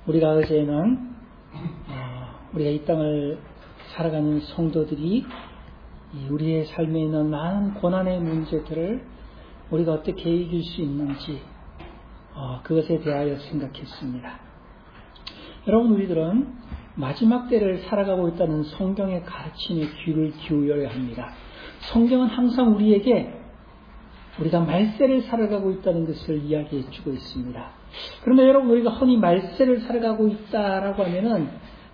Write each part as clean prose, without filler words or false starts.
우리가 어제는 우리가 이 땅을 살아가는 성도들이 우리의 삶에 있는 많은 고난의 문제들을 우리가 어떻게 이길 수 있는지 그것에 대하여 생각했습니다. 여러분, 우리들은 마지막 때를 살아가고 있다는 성경의 가르침에 귀를 기울여야 합니다. 성경은 항상 우리에게 우리가 말세를 살아가고 있다는 것을 이야기해 주고 있습니다. 그런데 여러분, 우리가 흔히 말세를 살아가고 있다라고 하면은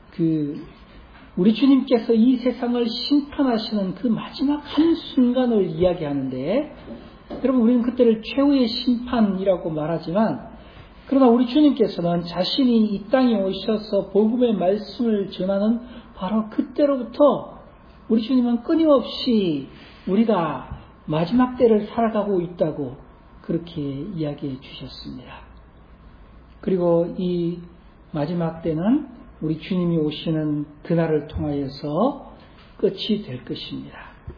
우리 주님께서 이 세상을 심판하시는 그 마지막 한순간을 이야기하는데, 여러분, 우리는 그때를 최후의 심판이라고 말하지만, 그러나 우리 주님께서는 자신이 이 땅에 오셔서 복음의 말씀을 전하는 바로 그때로부터 우리 주님은 끊임없이 우리가 마지막 때를 살아가고 있다고 그렇게 이야기해 주셨습니다. 그리고 이 마지막 때는 우리 주님이 오시는 그날을 통하여서 끝이 될 것입니다.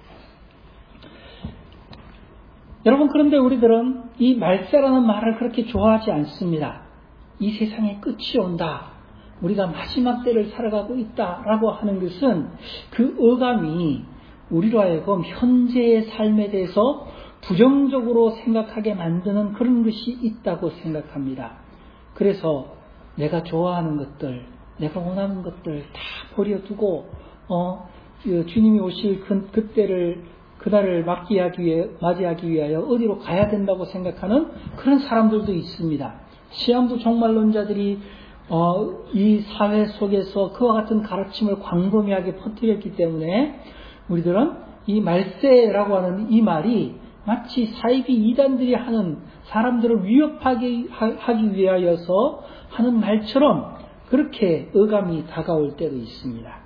여러분, 그런데 우리들은 이 말세라는 말을 그렇게 좋아하지 않습니다. 이 세상에 끝이 온다, 우리가 마지막 때를 살아가고 있다라고 하는 것은 그 어감이 우리로 하여금 현재의 삶에 대해서 부정적으로 생각하게 만드는 그런 것이 있다고 생각합니다. 그래서 내가 좋아하는 것들, 내가 원하는 것들 다 버려두고 주님이 오실 그날을 맞이하기 위하여 어디로 가야 된다고 생각하는 그런 사람들도 있습니다. 시한부 종말론자들이 이 사회 속에서 그와 같은 가르침을 광범위하게 퍼뜨렸기 때문에 우리들은 이 말세라고 하는 이 말이 마치 사이비 이단들이 하는, 사람들을 위협하기 위하여서 하는 말처럼 그렇게 어감이 다가올 때도 있습니다.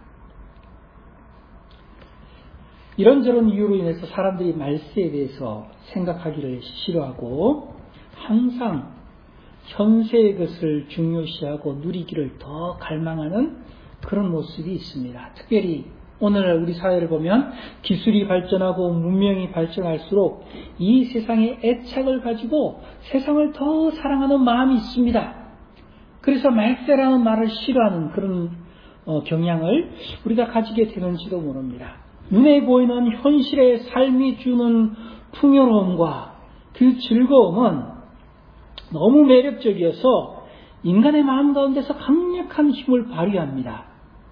이런저런 이유로 인해서 사람들이 말세에 대해서 생각하기를 싫어하고 항상 현세의 것을 중요시하고 누리기를 더 갈망하는 그런 모습이 있습니다. 특별히 오늘 우리 사회를 보면 기술이 발전하고 문명이 발전할수록 이 세상의 애착을 가지고 세상을 더 사랑하는 마음이 있습니다. 그래서 말세라는 말을 싫어하는 그런 경향을 우리가 가지게 되는지도 모릅니다. 눈에 보이는 현실의 삶이 주는 풍요로움과 그 즐거움은 너무 매력적이어서 인간의 마음 가운데서 강력한 힘을 발휘합니다.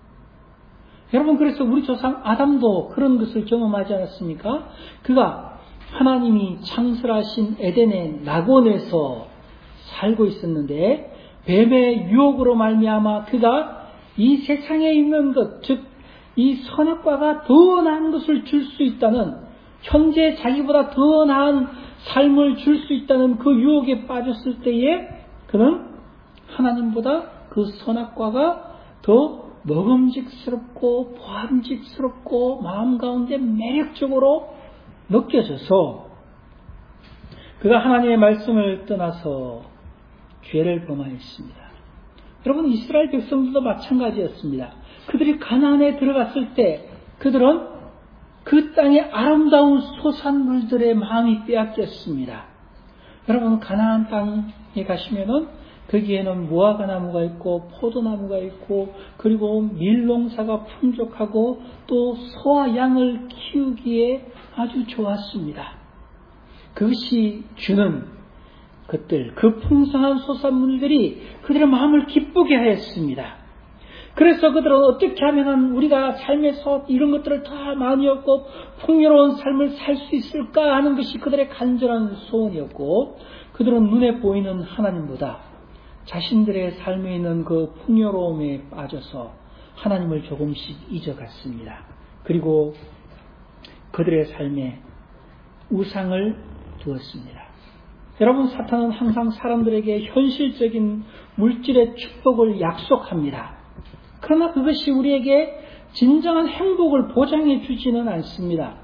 여러분, 그래서 우리 조상 아담도 그런 것을 경험하지 않았습니까? 그가 하나님이 창설하신 에덴의 낙원에서 살고 있었는데 뱀의 유혹으로 말미암아 그가 이 세상에 있는 것, 즉 이 선악과가 더 나은 것을 줄 수 있다는, 현재 자기보다 더 나은 삶을 줄 수 있다는 그 유혹에 빠졌을 때에 그는 하나님보다 그 선악과가 더 먹음직스럽고 보암직스럽고 마음 가운데 매력적으로 느껴져서 그가 하나님의 말씀을 떠나서 죄를 범하였습니다. 여러분, 이스라엘 백성들도 마찬가지였습니다. 그들이 가나안에 들어갔을 때 그들은 그 땅의 아름다운 소산물들의 마음이 빼앗겼습니다. 여러분, 가나안 땅에 가시면은 거기에는 무화과 나무가 있고 포도나무가 있고 그리고 밀농사가 풍족하고 또 소와 양을 키우기에 아주 좋았습니다. 그것이 주는 것들, 그 풍성한 소산물들이 그들의 마음을 기쁘게 하였습니다. 그래서 그들은 어떻게 하면 우리가 삶에서 이런 것들을 다 많이 얻고 풍요로운 삶을 살 수 있을까 하는 것이 그들의 간절한 소원이었고, 그들은 눈에 보이는 하나님보다 자신들의 삶에 있는 그 풍요로움에 빠져서 하나님을 조금씩 잊어갔습니다. 그리고 그들의 삶에 우상을 두었습니다. 여러분, 사탄은 항상 사람들에게 현실적인 물질의 축복을 약속합니다. 그러나 그것이 우리에게 진정한 행복을 보장해 주지는 않습니다.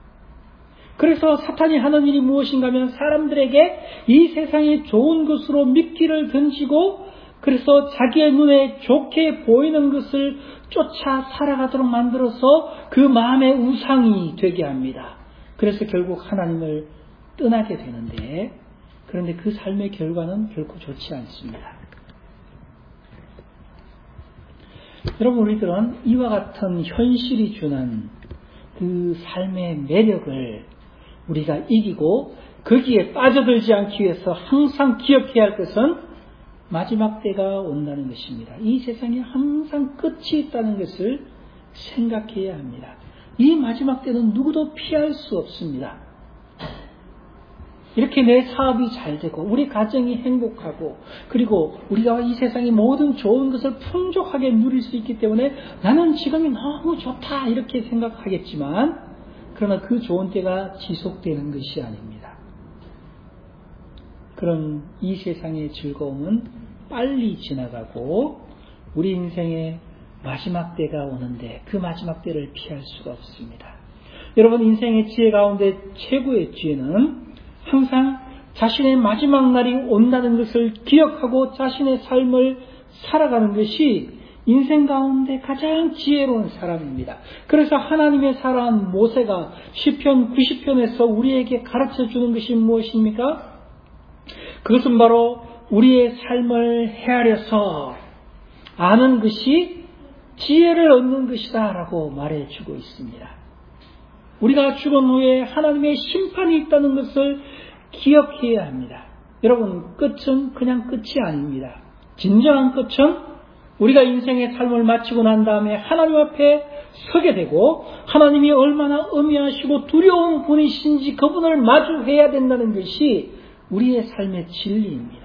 그래서 사탄이 하는 일이 무엇인가 하면 사람들에게 이 세상이 좋은 것으로 미끼를 던지고 그래서 자기의 눈에 좋게 보이는 것을 쫓아 살아가도록 만들어서 그 마음의 우상이 되게 합니다. 그래서 결국 하나님을 떠나게 되는데, 그런데 그 삶의 결과는 결코 좋지 않습니다. 여러분, 우리들은 이와 같은 현실이 주는 그 삶의 매력을 우리가 이기고 거기에 빠져들지 않기 위해서 항상 기억해야 할 것은 마지막 때가 온다는 것입니다. 이 세상에 항상 끝이 있다는 것을 생각해야 합니다. 이 마지막 때는 누구도 피할 수 없습니다. 이렇게 내 사업이 잘 되고 우리 가정이 행복하고 그리고 우리가 이 세상의 모든 좋은 것을 풍족하게 누릴 수 있기 때문에 나는 지금이 너무 좋다 이렇게 생각하겠지만 그러나 그 좋은 때가 지속되는 것이 아닙니다. 그런 이 세상의 즐거움은 빨리 지나가고 우리 인생의 마지막 때가 오는데 그 마지막 때를 피할 수가 없습니다. 여러분, 인생의 지혜 가운데 최고의 지혜는 항상 자신의 마지막 날이 온다는 것을 기억하고 자신의 삶을 살아가는 것이 인생 가운데 가장 지혜로운 사람입니다. 그래서 하나님의 사랑 모세가 시편 90편에서 우리에게 가르쳐 주는 것이 무엇입니까? 그것은 바로 우리의 삶을 헤아려서 아는 것이 지혜를 얻는 것이다 라고 말해주고 있습니다. 우리가 죽은 후에 하나님의 심판이 있다는 것을 기억해야 합니다. 여러분, 끝은 그냥 끝이 아닙니다. 진정한 끝은 우리가 인생의 삶을 마치고 난 다음에 하나님 앞에 서게 되고 하나님이 얼마나 엄미하시고 두려운 분이신지 그분을 마주해야 된다는 것이 우리의 삶의 진리입니다.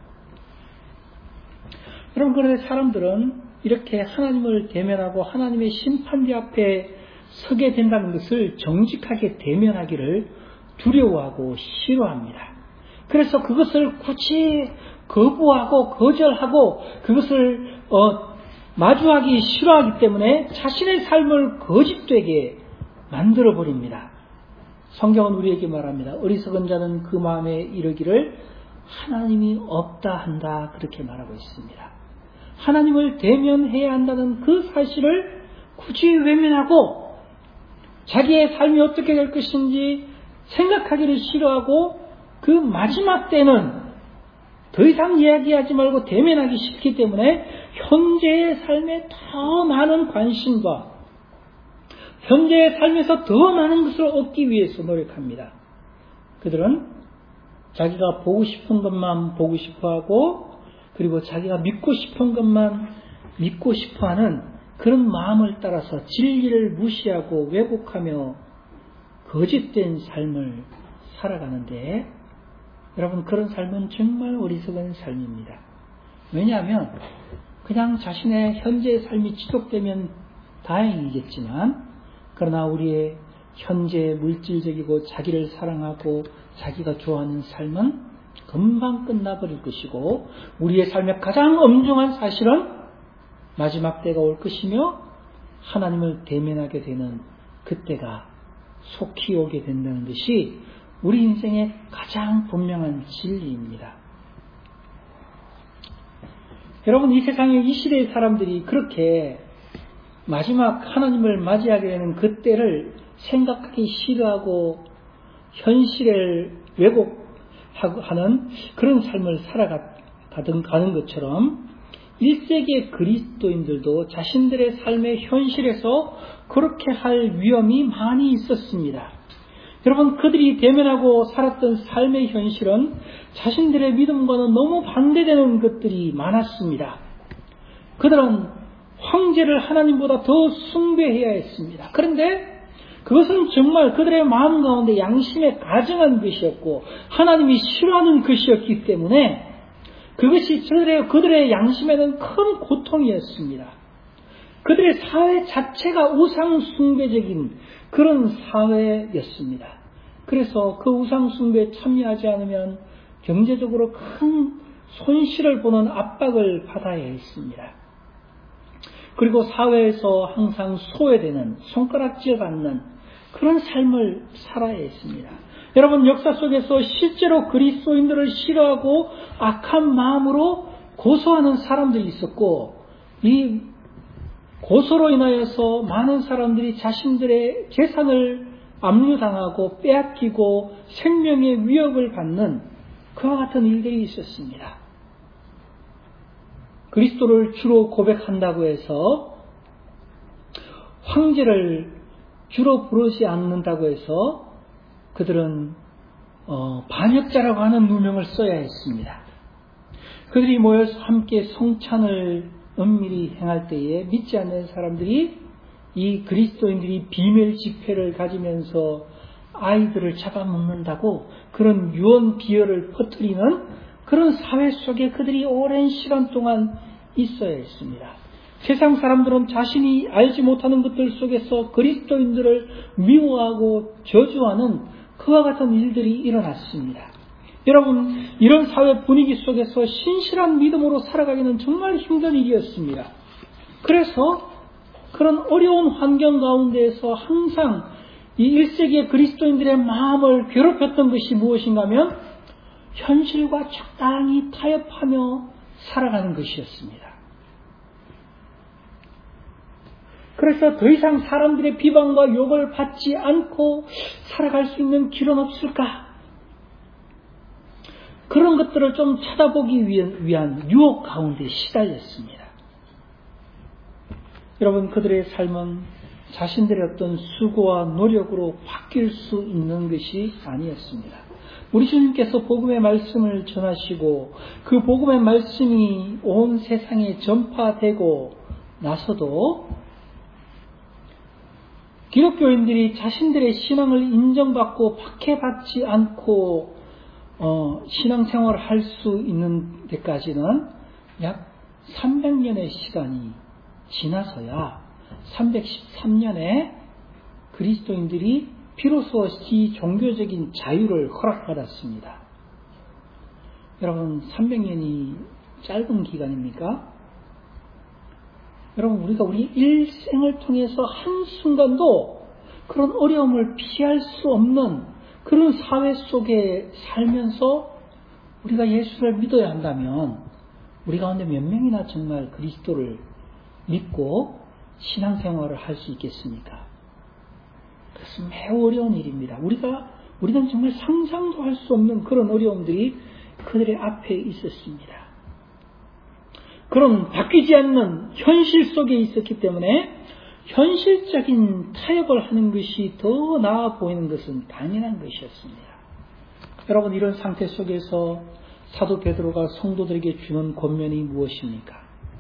여러분, 그런데 사람들은 이렇게 하나님을 대면하고 하나님의 심판대 앞에 서게 된다는 것을 정직하게 대면하기를 두려워하고 싫어합니다. 그래서 그것을 굳이 거부하고 거절하고 그것을 마주하기 싫어하기 때문에 자신의 삶을 거짓되게 만들어버립니다. 성경은 우리에게 말합니다. 어리석은 자는 그 마음에 이르기를 하나님이 없다 한다 그렇게 말하고 있습니다. 하나님을 대면해야 한다는 그 사실을 굳이 외면하고 자기의 삶이 어떻게 될 것인지 생각하기를 싫어하고 그 마지막 때는 더 이상 이야기하지 말고 대면하기 싫기 때문에 현재의 삶에 더 많은 관심과 현재의 삶에서 더 많은 것을 얻기 위해서 노력합니다. 그들은 자기가 보고 싶은 것만 보고 싶어하고 그리고 자기가 믿고 싶은 것만 믿고 싶어하는 그런 마음을 따라서 진리를 무시하고 왜곡하며 거짓된 삶을 살아가는데 여러분, 그런 삶은 정말 어리석은 삶입니다. 왜냐하면 그냥 자신의 현재의 삶이 지속되면 다행이겠지만 그러나 우리의 현재 물질적이고 자기를 사랑하고 자기가 좋아하는 삶은 금방 끝나버릴 것이고 우리의 삶의 가장 엄중한 사실은 마지막 때가 올 것이며 하나님을 대면하게 되는 그때가 속히 오게 된다는 것이 우리 인생의 가장 분명한 진리입니다. 여러분, 이 세상에 이 시대의 사람들이 그렇게 마지막 하나님을 맞이하게 되는 그때를 생각하기 싫어하고 현실을 왜곡하는 그런 삶을 살아가는 것처럼 1세기의 그리스도인들도 자신들의 삶의 현실에서 그렇게 할 위험이 많이 있었습니다. 여러분, 그들이 대면하고 살았던 삶의 현실은 자신들의 믿음과는 너무 반대되는 것들이 많았습니다. 그들은 황제를 하나님보다 더 숭배해야 했습니다. 그런데 그것은 정말 그들의 마음 가운데 양심에 가증한 것이었고 하나님이 싫어하는 것이었기 때문에 그것이 그들의 양심에는 큰 고통이었습니다. 그들의 사회 자체가 우상 숭배적인 그런 사회였습니다. 그래서 그 우상 숭배에 참여하지 않으면 경제적으로 큰 손실을 보는 압박을 받아야 했습니다. 그리고 사회에서 항상 소외되는 손가락질 받는 그런 삶을 살아야 했습니다. 여러분, 역사 속에서 실제로 그리스도인들을 싫어하고 악한 마음으로 고소하는 사람들이 있었고 이 고소로 인하여서 많은 사람들이 자신들의 재산을 압류당하고 빼앗기고 생명의 위협을 받는 그와 같은 일들이 있었습니다. 그리스도를 주로 고백한다고 해서 황제를 주로 부르지 않는다고 해서 그들은 반역자라고 하는 누명을 써야 했습니다. 그들이 모여서 함께 성찬을 은밀히 행할 때에 믿지 않는 사람들이 이 그리스도인들이 비밀 집회를 가지면서 아이들을 잡아먹는다고 그런 유언 비어를 퍼뜨리는 그런 사회 속에 그들이 오랜 시간 동안 있어야 했습니다. 세상 사람들은 자신이 알지 못하는 것들 속에서 그리스도인들을 미워하고 저주하는 그와 같은 일들이 일어났습니다. 여러분, 이런 사회 분위기 속에서 신실한 믿음으로 살아가기는 정말 힘든 일이었습니다. 그래서 그런 어려운 환경 가운데에서 항상 이 1세기의 그리스도인들의 마음을 괴롭혔던 것이 무엇인가 하면 현실과 적당히 타협하며 살아가는 것이었습니다. 그래서 더 이상 사람들의 비방과 욕을 받지 않고 살아갈 수 있는 길은 없을까? 그런 것들을 좀 찾아보기 위한 유혹 가운데 시달렸습니다. 여러분, 그들의 삶은 자신들의 어떤 수고와 노력으로 바뀔 수 있는 것이 아니었습니다. 우리 주님께서 복음의 말씀을 전하시고 그 복음의 말씀이 온 세상에 전파되고 나서도 기독교인들이 자신들의 신앙을 인정받고 박해받지 않고 신앙생활을 할 수 있는 데까지는 약 300년의 시간이 지나서야 313년에 그리스도인들이 비로소 이 종교적인 자유를 허락받았습니다. 여러분, 300년이 짧은 기간입니까? 여러분, 우리가 우리 일생을 통해서 한순간도 그런 어려움을 피할 수 없는 그런 사회 속에 살면서 우리가 예수를 믿어야 한다면 우리 가운데 몇 명이나 정말 그리스도를 믿고 신앙생활을 할 수 있겠습니까? 그것은 매우 어려운 일입니다. 우리는 정말 상상도 할 수 없는 그런 어려움들이 그들의 앞에 있었습니다. 그런 바뀌지 않는 현실 속에 있었기 때문에 현실적인 타협을 하는 것이 더 나아 보이는 것은 당연한 것이었습니다. 여러분, 이런 상태 속에서 사도 베드로가 성도들에게 주는 권면이 무엇입니까?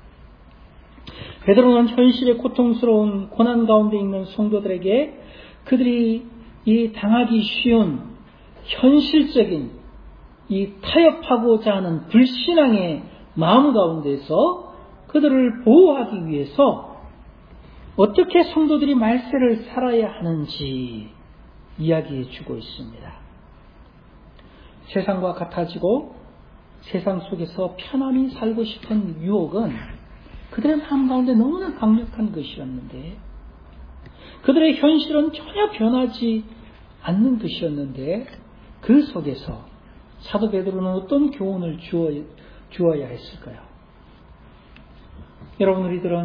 베드로는 현실의 고통스러운 고난 가운데 있는 성도들에게 그들이 이 당하기 쉬운 현실적인 이 타협하고자 하는 불신앙의 마음 가운데서 그들을 보호하기 위해서 어떻게 성도들이 말세를 살아야 하는지 이야기해 주고 있습니다. 세상과 같아지고 세상 속에서 편안히 살고 싶은 유혹은 그들의 마음 가운데 너무나 강력한 것이었는데 그들의 현실은 전혀 변하지 않는 것이었는데 그 속에서 사도 베드로는 어떤 교훈을 주어야 했을까요? 여러분,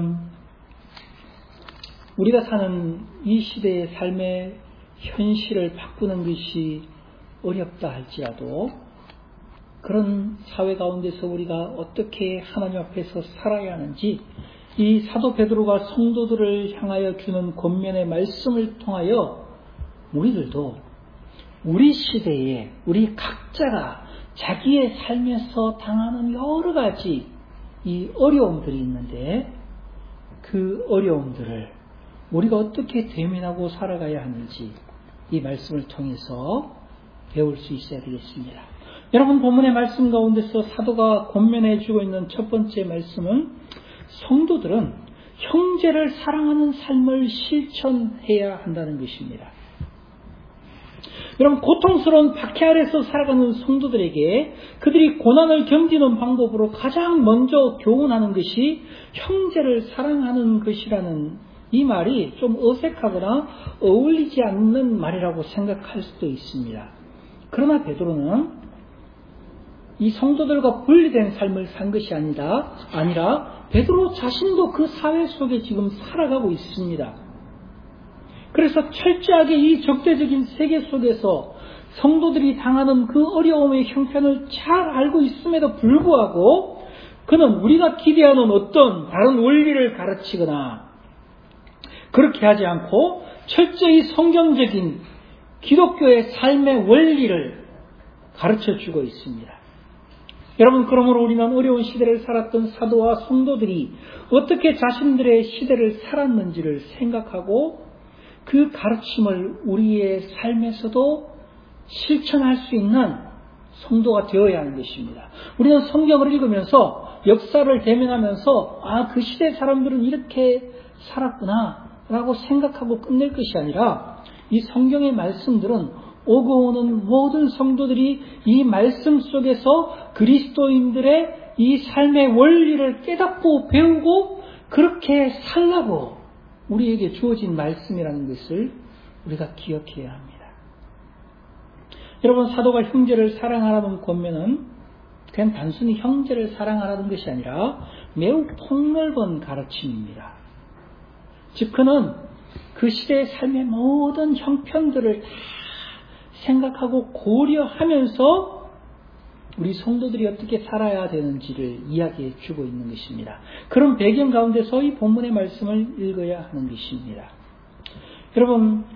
우리가 사는 이 시대의 삶의 현실을 바꾸는 것이 어렵다 할지라도 그런 사회 가운데서 우리가 어떻게 하나님 앞에서 살아야 하는지 이 사도 베드로가 성도들을 향하여 주는 권면의 말씀을 통하여 우리들도 우리 시대에 우리 각자가 자기의 삶에서 당하는 여러 가지 이 어려움들이 있는데 그 어려움들을 우리가 어떻게 대면하고 살아가야 하는지 이 말씀을 통해서 배울 수 있어야 되겠습니다. 여러분, 본문의 말씀 가운데서 사도가 권면해 주고 있는 첫 번째 말씀은 성도들은 형제를 사랑하는 삶을 실천해야 한다는 것입니다. 여러분, 고통스러운 박해 아래서 살아가는 성도들에게 그들이 고난을 견디는 방법으로 가장 먼저 교훈하는 것이 형제를 사랑하는 것이라는 이 말이 좀 어색하거나 어울리지 않는 말이라고 생각할 수도 있습니다. 그러나 베드로는 이 성도들과 분리된 삶을 산 것이 아니라 베드로 자신도 그 사회 속에 지금 살아가고 있습니다. 그래서 철저하게 이 적대적인 세계 속에서 성도들이 당하는 그 어려움의 형편을 잘 알고 있음에도 불구하고 그는 우리가 기대하는 어떤 다른 원리를 가르치거나 그렇게 하지 않고 철저히 성경적인 기독교의 삶의 원리를 가르쳐주고 있습니다. 여러분, 그러므로 우리는 어려운 시대를 살았던 사도와 성도들이 어떻게 자신들의 시대를 살았는지를 생각하고 그 가르침을 우리의 삶에서도 실천할 수 있는 성도가 되어야 하는 것입니다. 우리는 성경을 읽으면서 역사를 대면하면서 그 시대 사람들은 이렇게 살았구나 라고 생각하고 끝낼 것이 아니라 이 성경의 말씀들은 오고 오는 모든 성도들이 이 말씀 속에서 그리스도인들의 이 삶의 원리를 깨닫고 배우고 그렇게 살라고 우리에게 주어진 말씀이라는 것을 우리가 기억해야 합니다. 여러분, 사도가 형제를 사랑하라는 권면은 그냥 단순히 형제를 사랑하라는 것이 아니라 매우 폭넓은 가르침입니다. 즉 그는 그 시대의 삶의 모든 형편들을 다 생각하고 고려하면서 우리 성도들이 어떻게 살아야 되는지를 이야기해 주고 있는 것입니다. 그런 배경 가운데서 이 본문의 말씀을 읽어야 하는 것입니다. 여러분,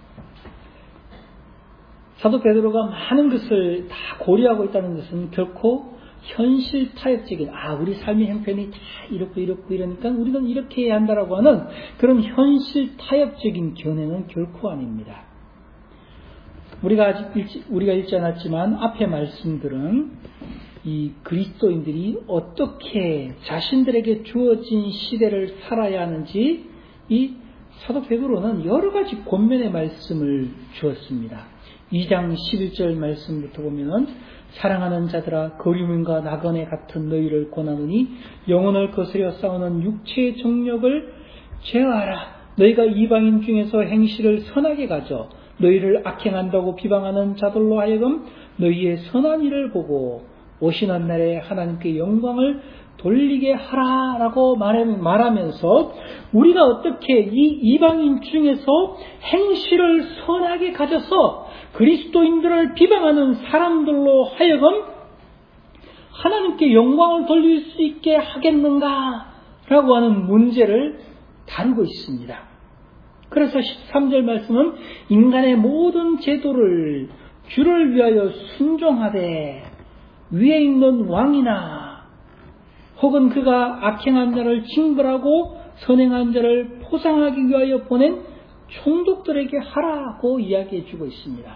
사도 베드로가 많은 것을 다 고려하고 있다는 것은 결코 현실 타협적인 우리 삶의 형편이 다 이렇고 이러니까 우리는 이렇게 해야 한다라고 하는 그런 현실 타협적인 견해는 결코 아닙니다. 우리가 읽지 않았지만 앞의 말씀들은 이 그리스도인들이 어떻게 자신들에게 주어진 시대를 살아야 하는지 이 사도 베드로는 여러 가지 권면의 말씀을 주었습니다. 2장 11절 말씀부터 보면 사랑하는 자들아 거류민과 나그네 같은 너희를 권하노니 영혼을 거스려 싸우는 육체의 정력을 제어하라. 너희가 이방인 중에서 행실을 선하게 가져 너희를 악행한다고 비방하는 자들로 하여금 너희의 선한 일을 보고 오시는 날에 하나님께 영광을 돌리게 하라라고 말하면서 우리가 어떻게 이 이방인 중에서 행실을 선하게 가져서 그리스도인들을 비방하는 사람들로 하여금 하나님께 영광을 돌릴 수 있게 하겠는가라고 하는 문제를 다루고 있습니다. 그래서 13절 말씀은 인간의 모든 제도를 주를 위하여 순종하되 위에 있는 왕이나 혹은 그가 악행한 자를 징벌하고 선행한 자를 포상하기 위하여 보낸 총독들에게 하라고 이야기해 주고 있습니다.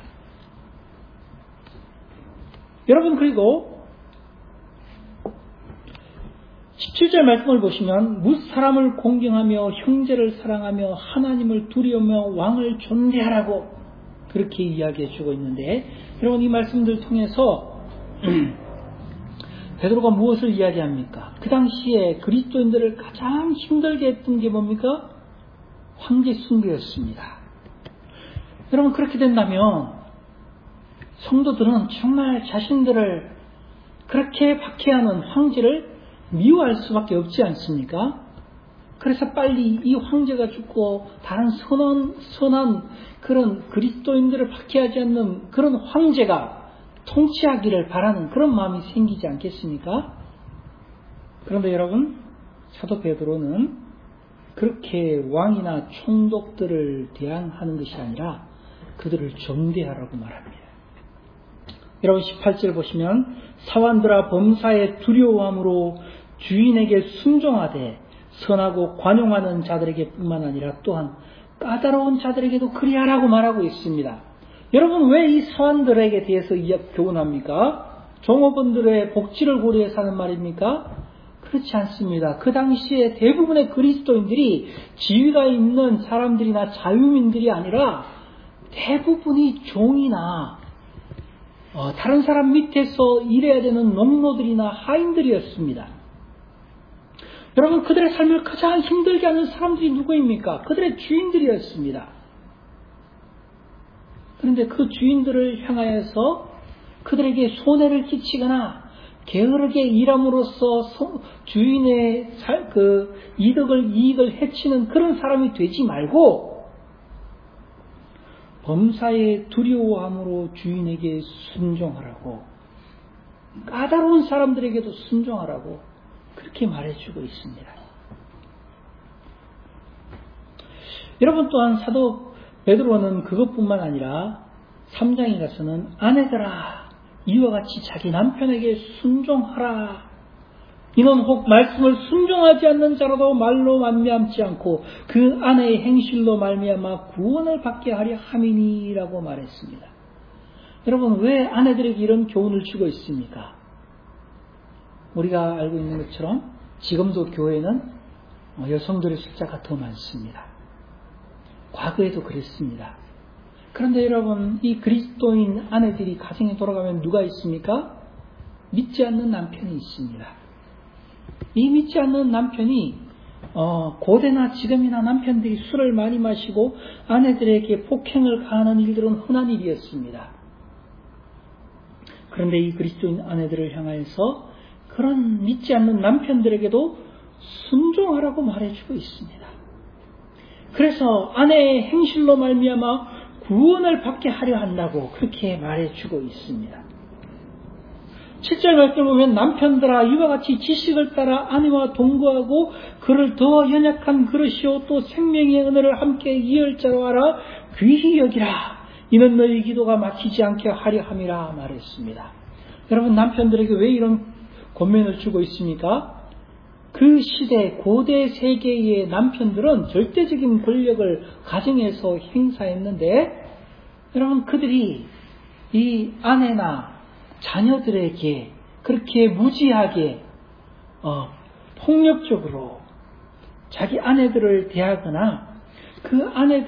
여러분, 그리고 17절 말씀을 보시면 무사람을 공경하며 형제를 사랑하며 하나님을 두려우며 왕을 존대하라고 그렇게 이야기해 주고 있는데, 여러분 이 말씀들 통해서 베드로가 무엇을 이야기합니까? 그 당시에 그리스도인들을 가장 힘들게 했던 게 뭡니까? 황제 숭배였습니다. 여러분, 그렇게 된다면 성도들은 정말 자신들을 그렇게 박해하는 황제를 미워할 수밖에 없지 않습니까? 그래서 빨리 이 황제가 죽고 다른 선한 그런 그리스도인들을 박해하지 않는 그런 황제가 통치하기를 바라는 그런 마음이 생기지 않겠습니까? 그런데 여러분, 사도 베드로는 그렇게 왕이나 총독들을 대항하는 것이 아니라 그들을 존대하라고 말합니다. 여러분 18절 보시면 사환들아 범사에 두려워함으로 주인에게 순종하되 선하고 관용하는 자들에게 뿐만 아니라 또한 까다로운 자들에게도 그리하라고 말하고 있습니다. 여러분, 왜 이 사환들에게 대해서 교훈합니까? 종업원들의 복지를 고려해서 하는 말입니까? 그렇지 않습니다. 그 당시에 대부분의 그리스도인들이 지위가 있는 사람들이나 자유민들이 아니라 대부분이 종이나 다른 사람 밑에서 일해야 되는 농노들이나 하인들이었습니다. 여러분, 그들의 삶을 가장 힘들게 하는 사람들이 누구입니까? 그들의 주인들이었습니다. 그런데 그 주인들을 향하여서 그들에게 손해를 끼치거나 게으르게 일함으로써 주인의 이익을 해치는 그런 사람이 되지 말고 범사에 두려워함으로 주인에게 순종하라고, 까다로운 사람들에게도 순종하라고 그렇게 말해주고 있습니다. 여러분 또한 사도 베드로는 그것뿐만 아니라 3장에 가서는 아내들아 이와 같이 자기 남편에게 순종하라. 이는 혹 말씀을 순종하지 않는 자라도 말로 말미암지 않고 그 아내의 행실로 말미암아 구원을 받게 하려 함이니라고 말했습니다. 여러분 왜 아내들에게 이런 교훈을 주고 있습니까? 우리가 알고 있는 것처럼 지금도 교회는 여성들의 숫자가 더 많습니다. 과거에도 그랬습니다. 그런데 여러분 이 그리스도인 아내들이 가정에 돌아가면 누가 있습니까? 믿지 않는 남편이 있습니다. 이 믿지 않는 남편이 고대나 지금이나 남편들이 술을 많이 마시고 아내들에게 폭행을 가하는 일들은 흔한 일이었습니다. 그런데 이 그리스도인 아내들을 향하여서 그런 믿지 않는 남편들에게도 순종하라고 말해주고 있습니다. 그래서 아내의 행실로 말미암아 구원을 받게 하려 한다고 그렇게 말해주고 있습니다. 7절 말씀을 보면 남편들아 이와 같이 지식을 따라 아내와 동거하고 그를 더 연약한 그릇이요 또 생명의 은혜를 함께 이을 자로 알아 귀히 여기라. 이는 너희 기도가 막히지 않게 하려 함이라 말했습니다. 여러분 남편들에게 왜 이런 권면을 주고 있습니까? 그 시대 고대 세계의 남편들은 절대적인 권력을 가정에서 행사했는데 여러분 그들이 이 아내나 자녀들에게 그렇게 무지하게 폭력적으로 자기 아내들을 대하거나 그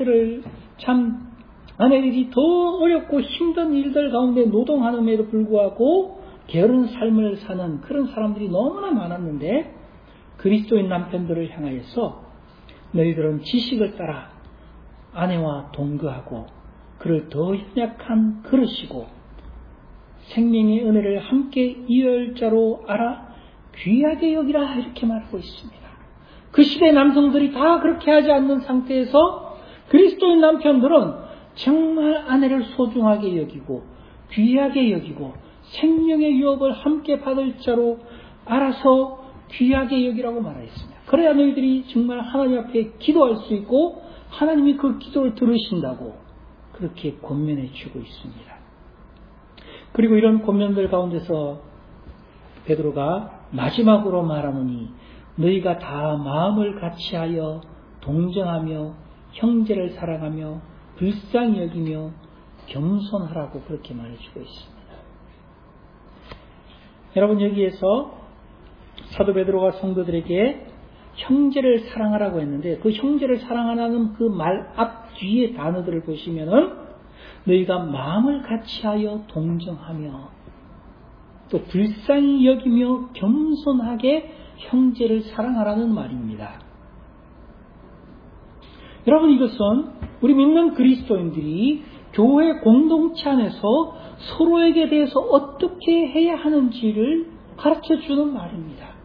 아내들이 더 어렵고 힘든 일들 가운데 노동하는데도 불구하고 게으른 삶을 사는 그런 사람들이 너무나 많았는데 그리스도인 남편들을 향하여서 너희들은 지식을 따라 아내와 동거하고 그를 더 연약한 그릇이고 생명의 은혜를 함께 이을 자로 알아 귀하게 여기라 이렇게 말하고 있습니다. 그 시대 남성들이 다 그렇게 하지 않는 상태에서 그리스도인 남편들은 정말 아내를 소중하게 여기고 귀하게 여기고 생명의 유업을 함께 받을 자로 알아서 귀하게 여기라고 말하였습니다. 그래야 너희들이 정말 하나님 앞에 기도할 수 있고 하나님이 그 기도를 들으신다고 그렇게 권면해 주고 있습니다. 그리고 이런 권면들 가운데서 베드로가 마지막으로 말하노니 너희가 다 마음을 같이하여 동정하며 형제를 사랑하며 불쌍히 여기며 겸손하라고 그렇게 말해주고 있습니다. 여러분 여기에서 사도 베드로가 성도들에게 형제를 사랑하라고 했는데 그 형제를 사랑하라는 그 말 앞 뒤에 단어들을 보시면은 너희가 마음을 같이하여 동정하며 또 불쌍히 여기며 겸손하게 형제를 사랑하라는 말입니다. 여러분 이것은 우리 믿는 그리스도인들이 교회 공동체 안에서 서로에게 대해서 어떻게 해야 하는지를 가르쳐주는 말입니다.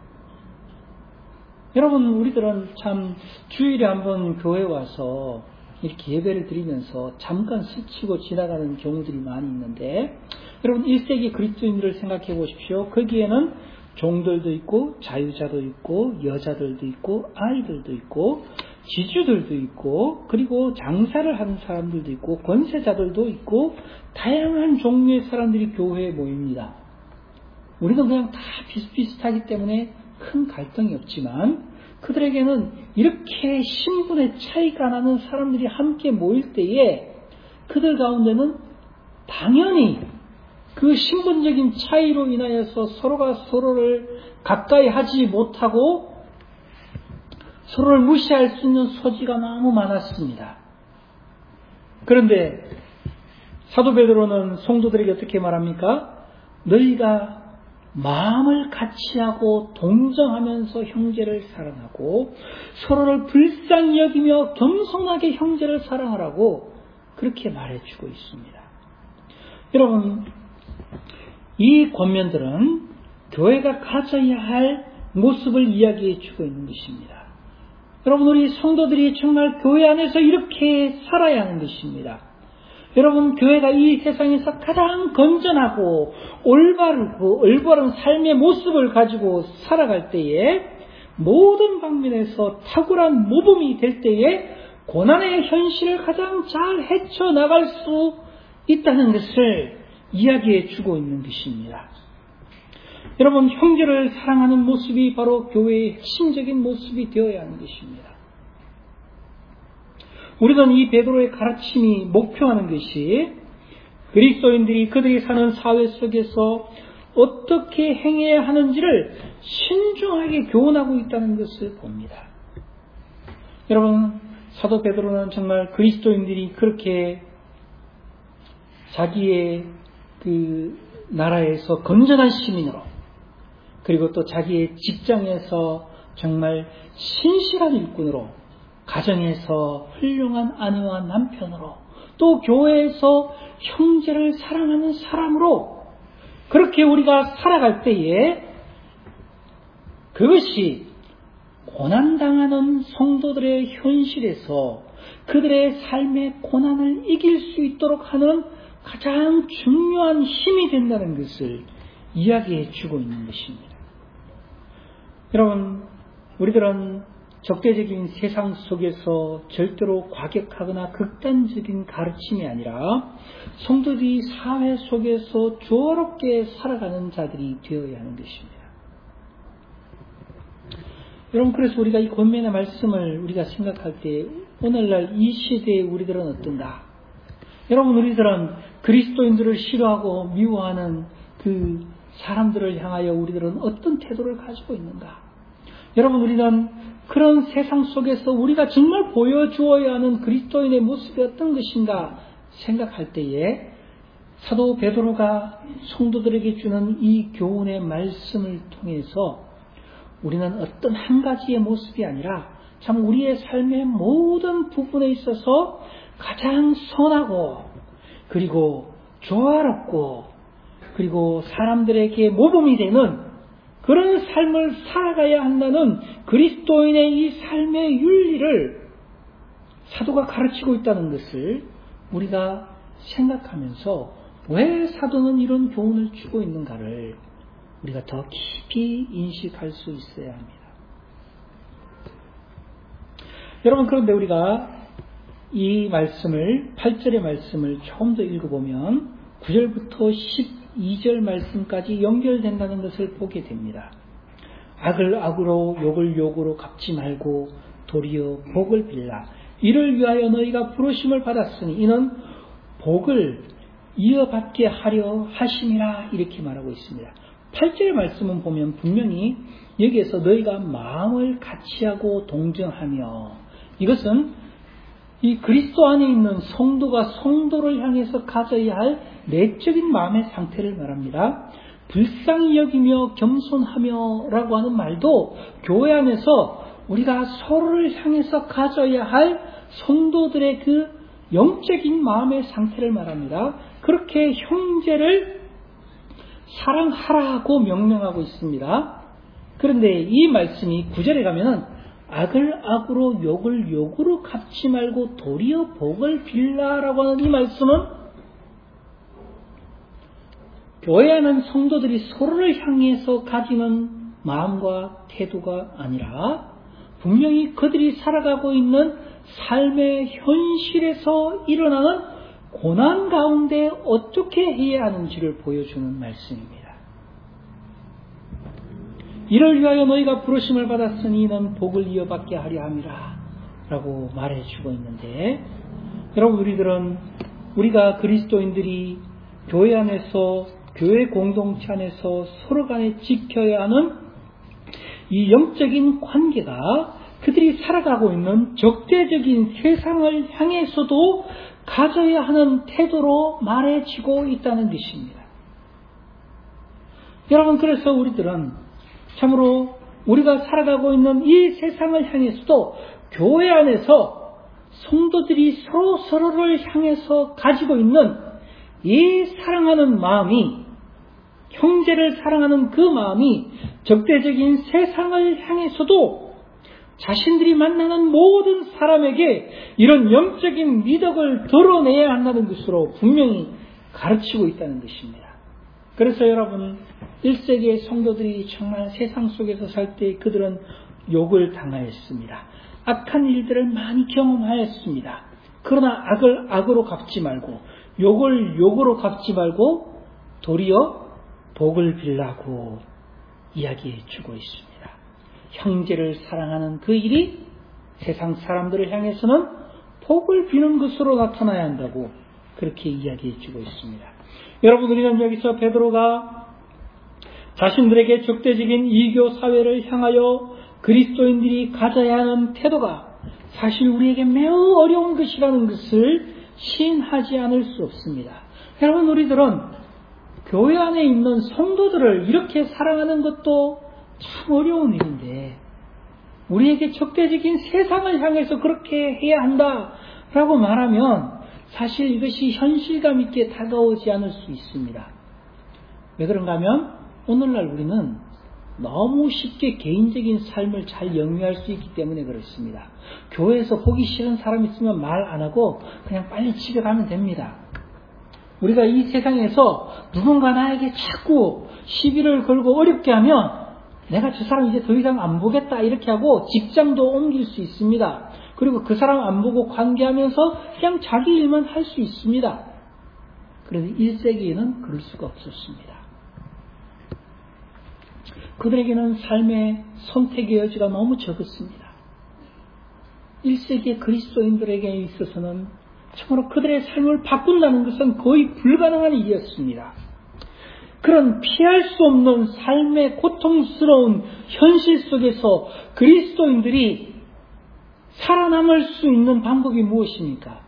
여러분 우리들은 참 주일에 한번 교회 와서 이렇게 예배를 드리면서 잠깐 스치고 지나가는 경우들이 많이 있는데 여러분 1세기 그리스도인들을 생각해 보십시오. 거기에는 종들도 있고 자유자도 있고 여자들도 있고 아이들도 있고 지주들도 있고 그리고 장사를 하는 사람들도 있고 권세자들도 있고 다양한 종류의 사람들이 교회에 모입니다. 우리는 그냥 다 비슷비슷하기 때문에 큰 갈등이 없지만 그들에게는 이렇게 신분의 차이가 나는 사람들이 함께 모일 때에 그들 가운데는 당연히 그 신분적인 차이로 인하여서 서로가 서로를 가까이 하지 못하고 서로를 무시할 수 있는 소지가 너무 많았습니다. 그런데 사도 베드로는 성도들에게 어떻게 말합니까? 너희가 마음을 같이하고 동정하면서 형제를 사랑하고 서로를 불쌍히 여기며 겸손하게 형제를 사랑하라고 그렇게 말해주고 있습니다. 여러분 이 권면들은 교회가 가져야 할 모습을 이야기해 주고 있는 것입니다. 여러분 우리 성도들이 정말 교회 안에서 이렇게 살아야 하는 것입니다. 여러분, 교회가 이 세상에서 가장 건전하고 올바른 삶의 모습을 가지고 살아갈 때에 모든 방면에서 탁월한 모범이 될 때에 고난의 현실을 가장 잘 헤쳐나갈 수 있다는 것을 이야기해 주고 있는 것입니다. 여러분, 형제를 사랑하는 모습이 바로 교회의 핵심적인 모습이 되어야 하는 것입니다. 우리는 이 베드로의 가르침이 목표하는 것이 그리스도인들이 그들이 사는 사회 속에서 어떻게 행해야 하는지를 신중하게 교훈하고 있다는 것을 봅니다. 여러분, 사도 베드로는 정말 그리스도인들이 그렇게 자기의 그 나라에서 건전한 시민으로, 그리고 또 자기의 직장에서 정말 신실한 일꾼으로, 가정에서 훌륭한 아내와 남편으로, 또 교회에서 형제를 사랑하는 사람으로 그렇게 우리가 살아갈 때에 그것이 고난당하는 성도들의 현실에서 그들의 삶의 고난을 이길 수 있도록 하는 가장 중요한 힘이 된다는 것을 이야기해 주고 있는 것입니다. 여러분, 우리들은 적대적인 세상 속에서 절대로 과격하거나 극단적인 가르침이 아니라 성도들이 사회 속에서 조화롭게 살아가는 자들이 되어야 하는 것입니다. 여러분, 그래서 우리가 이 권면의 말씀을 우리가 생각할 때 오늘날 이 시대에 우리들은 어떤가? 여러분, 우리들은 그리스도인들을 싫어하고 미워하는 그 사람들을 향하여 우리들은 어떤 태도를 가지고 있는가? 여러분, 우리는 그런 세상 속에서 우리가 정말 보여주어야 하는 그리스도인의 모습이 어떤 것인가 생각할 때에 사도 베드로가 성도들에게 주는 이 교훈의 말씀을 통해서 우리는 어떤 한 가지의 모습이 아니라 참 우리의 삶의 모든 부분에 있어서 가장 선하고 그리고 조화롭고 그리고 사람들에게 모범이 되는 그런 삶을 살아가야 한다는 그리스도인의 이 삶의 윤리를 사도가 가르치고 있다는 것을 우리가 생각하면서 왜 사도는 이런 교훈을 주고 있는가를 우리가 더 깊이 인식할 수 있어야 합니다. 여러분, 그런데 우리가 이 말씀을 8절의 말씀을 좀 더 읽어보면 9절부터 12절 말씀까지 연결된다는 것을 보게 됩니다. 악을 악으로 욕을 욕으로 갚지 말고 도리어 복을 빌라. 이를 위하여 너희가 부르심을 받았으니 이는 복을 이어받게 하려 하심이라, 이렇게 말하고 있습니다. 8절의 말씀은 보면 분명히 여기에서 너희가 마음을 같이하고 동정하며, 이것은 이 그리스도 안에 있는 성도가 성도를 향해서 가져야 할 내적인 마음의 상태를 말합니다. 불쌍히 여기며 겸손하며 라고 하는 말도 교회 안에서 우리가 서로를 향해서 가져야 할 성도들의 그 영적인 마음의 상태를 말합니다. 그렇게 형제를 사랑하라고 명령하고 있습니다. 그런데 이 말씀이 9절에 가면은 악을 악으로 욕을 욕으로 갚지 말고 도리어 복을 빌라라고 하는 이 말씀은 교회 안에 성도들이 서로를 향해서 가지는 마음과 태도가 아니라 분명히 그들이 살아가고 있는 삶의 현실에서 일어나는 고난 가운데 어떻게 해야 하는지를 보여주는 말씀입니다. 이를 위하여 너희가 부르심을 받았으니 이는 복을 이어받게 하려 함이라 라고 말해주고 있는데, 여러분, 우리가 그리스도인들이 교회 안에서, 교회 공동체 안에서 서로 간에 지켜야 하는 이 영적인 관계가 그들이 살아가고 있는 적대적인 세상을 향해서도 가져야 하는 태도로 말해지고 있다는 것입니다. 여러분, 그래서 우리들은 참으로 우리가 살아가고 있는 이 세상을 향해서도 교회 안에서 성도들이 서로를 향해서 가지고 있는 이 사랑하는 마음이, 형제를 사랑하는 그 마음이 적대적인 세상을 향해서도 자신들이 만나는 모든 사람에게 이런 영적인 미덕을 드러내야 한다는 것으로 분명히 가르치고 있다는 것입니다. 그래서 여러분, 1세기의 성도들이 정말 세상 속에서 살 때 그들은 욕을 당하였습니다. 악한 일들을 많이 경험하였습니다. 그러나 악을 악으로 갚지 말고, 욕을 욕으로 갚지 말고 도리어 복을 빌라고 이야기해 주고 있습니다. 형제를 사랑하는 그 일이 세상 사람들을 향해서는 복을 비는 것으로 나타나야 한다고 그렇게 이야기해 주고 있습니다. 여러분, 우리는 여기서 베드로가 자신들에게 적대적인 이교 사회를 향하여 그리스도인들이 가져야 하는 태도가 사실 우리에게 매우 어려운 것이라는 것을 시인하지 않을 수 없습니다. 여러분, 우리들은 교회 안에 있는 성도들을 이렇게 사랑하는 것도 참 어려운 일인데, 우리에게 적대적인 세상을 향해서 그렇게 해야 한다라고 말하면 사실 이것이 현실감 있게 다가오지 않을 수 있습니다. 왜 그런가 하면 오늘날 우리는 너무 쉽게 개인적인 삶을 잘 영위할 수 있기 때문에 그렇습니다. 교회에서 보기 싫은 사람 있으면 말 안 하고 그냥 빨리 집에 가면 됩니다. 우리가 이 세상에서 누군가 나에게 자꾸 시비를 걸고 어렵게 하면 내가 저 사람 이제 더 이상 안 보겠다 이렇게 하고 직장도 옮길 수 있습니다. 그리고 그 사람 안 보고 관계하면서 그냥 자기 일만 할 수 있습니다. 그런데 1세기에는 그럴 수가 없었습니다. 그들에게는 삶의 선택의 여지가 너무 적었습니다. 1세기의 그리스도인들에게 있어서는 참으로 그들의 삶을 바꾼다는 것은 거의 불가능한 일이었습니다. 그런 피할 수 없는 삶의 고통스러운 현실 속에서 그리스도인들이 살아남을 수 있는 방법이 무엇입니까?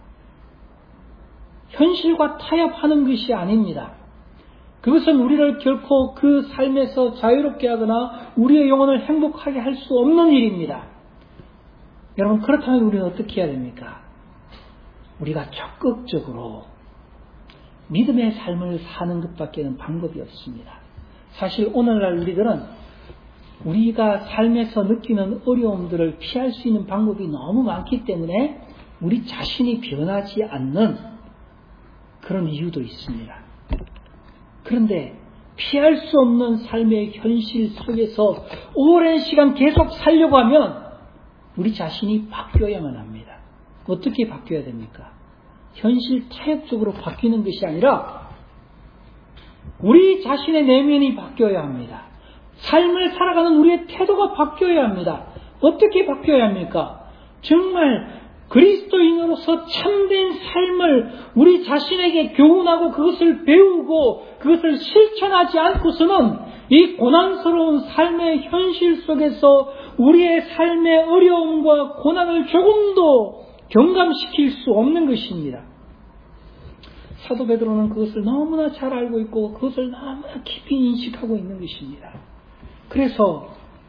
현실과 타협하는 것이 아닙니다. 그것은 우리를 결코 그 삶에서 자유롭게 하거나 우리의 영혼을 행복하게 할 수 없는 일입니다. 여러분, 그렇다면 우리는 어떻게 해야 됩니까? 우리가 적극적으로 믿음의 삶을 사는 것밖에는 방법이 없습니다. 사실 오늘날 우리들은 우리가 삶에서 느끼는 어려움들을 피할 수 있는 방법이 너무 많기 때문에 우리 자신이 변하지 않는 그런 이유도 있습니다. 그런데 피할 수 없는 삶의 현실 속에서 오랜 시간 계속 살려고 하면 우리 자신이 바뀌어야만 합니다. 어떻게 바뀌어야 됩니까? 현실 타협적으로 바뀌는 것이 아니라 우리 자신의 내면이 바뀌어야 합니다. 삶을 살아가는 우리의 태도가 바뀌어야 합니다. 어떻게 바뀌어야 합니까? 정말 그리스도인으로서 참된 삶을 우리 자신에게 교훈하고 그것을 배우고 그것을 실천하지 않고서는 이 고난스러운 삶의 현실 속에서 우리의 삶의 어려움과 고난을 조금도 경감시킬 수 없는 것입니다. 사도 베드로는 그것을 너무나 잘 알고 있고 그것을 너무나 깊이 인식하고 있는 것입니다. 그래서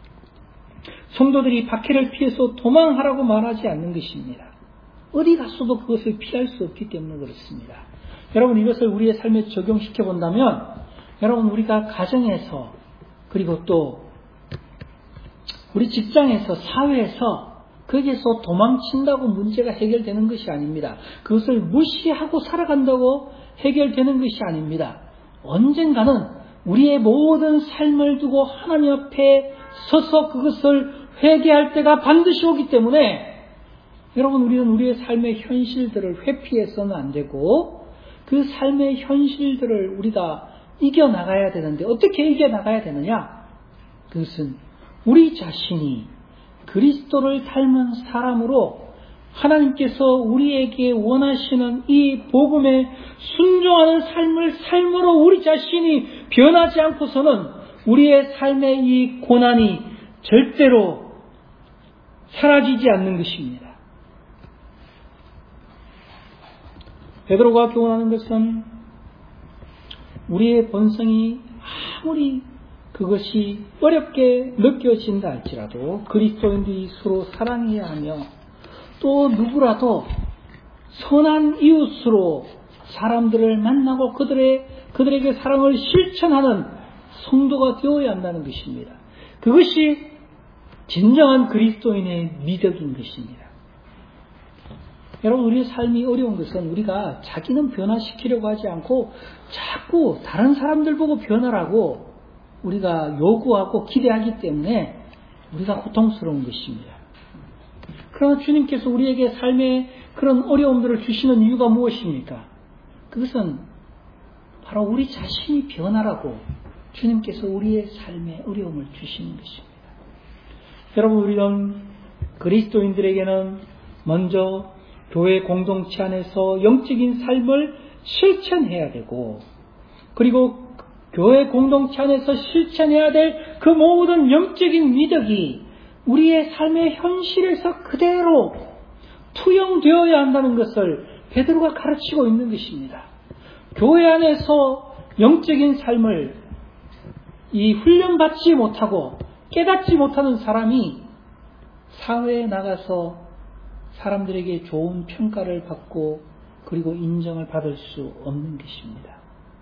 성도들이 박해를 피해서 도망하라고 말하지 않는 것입니다. 어디 갔어도 그것을 피할 수 없기 때문에 그렇습니다. 여러분, 이것을 우리의 삶에 적용시켜 본다면 여러분, 우리가 가정에서 그리고 또 우리 직장에서 사회에서 거기에서 도망친다고 문제가 해결되는 것이 아닙니다. 그것을 무시하고 살아간다고 해결되는 것이 아닙니다. 언젠가는 우리의 모든 삶을 두고 하나님 앞에 서서 그것을 회개할 때가 반드시 오기 때문에 여러분, 우리는 우리의 삶의 현실들을 회피해서는 안 되고 그 삶의 현실들을 우리가 이겨나가야 되는데 어떻게 이겨나가야 되느냐? 그것은 우리 자신이 그리스도를 닮은 사람으로 하나님께서 우리에게 원하시는 이 복음에 순종하는 삶으로 우리 자신이 변하지 않고서는 우리의 삶의 이 고난이 절대로 사라지지 않는 것입니다. 베드로가 교훈하는 것은 우리의 본성이 아무리 그것이 어렵게 느껴진다 할지라도 그리스도인들이 서로 사랑해야 하며 또 누구라도 선한 이웃으로 사람들을 만나고 그들에게 사랑을 실천하는 성도가 되어야 한다는 것입니다. 그것이 진정한 그리스도인의 미덕인 것입니다. 여러분, 우리의 삶이 어려운 것은 우리가 자기는 변화시키려고 하지 않고 자꾸 다른 사람들 보고 변화라고 우리가 요구하고 기대하기 때문에 우리가 고통스러운 것입니다. 그러나 주님께서 우리에게 삶의 그런 어려움들을 주시는 이유가 무엇입니까? 그것은 바로 우리 자신이 변화라고 주님께서 우리의 삶에 어려움을 주시는 것입니다. 여러분, 우리는 그리스도인들에게는 먼저 교회 공동체 안에서 영적인 삶을 실천해야 되고, 그리고 교회 공동체 안에서 실천해야 될 그 모든 영적인 미덕이 우리의 삶의 현실에서 그대로 투영되어야 한다는 것을 베드로가 가르치고 있는 것입니다. 교회 안에서 영적인 삶을 이 훈련받지 못하고 깨닫지 못하는 사람이 사회에 나가서 사람들에게 좋은 평가를 받고 그리고 인정을 받을 수 없는 것입니다.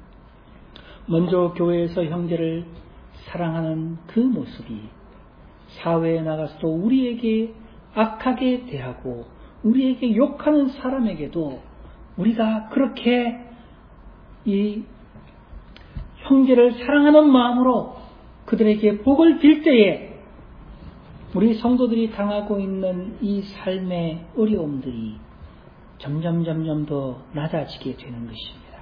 먼저 교회에서 형제를 사랑하는 그 모습이 사회에 나가서도 우리에게 악하게 대하고 우리에게 욕하는 사람에게도 우리가 그렇게 이 형제를 사랑하는 마음으로 그들에게 복을 빌 때에 우리 성도들이 당하고 있는 이 삶의 어려움들이 점점 더 낮아지게 되는 것입니다.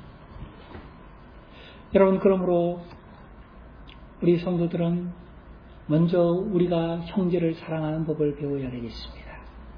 여러분, 그러므로 우리 성도들은 먼저 우리가 형제를 사랑하는 법을 배워야 되겠습니다.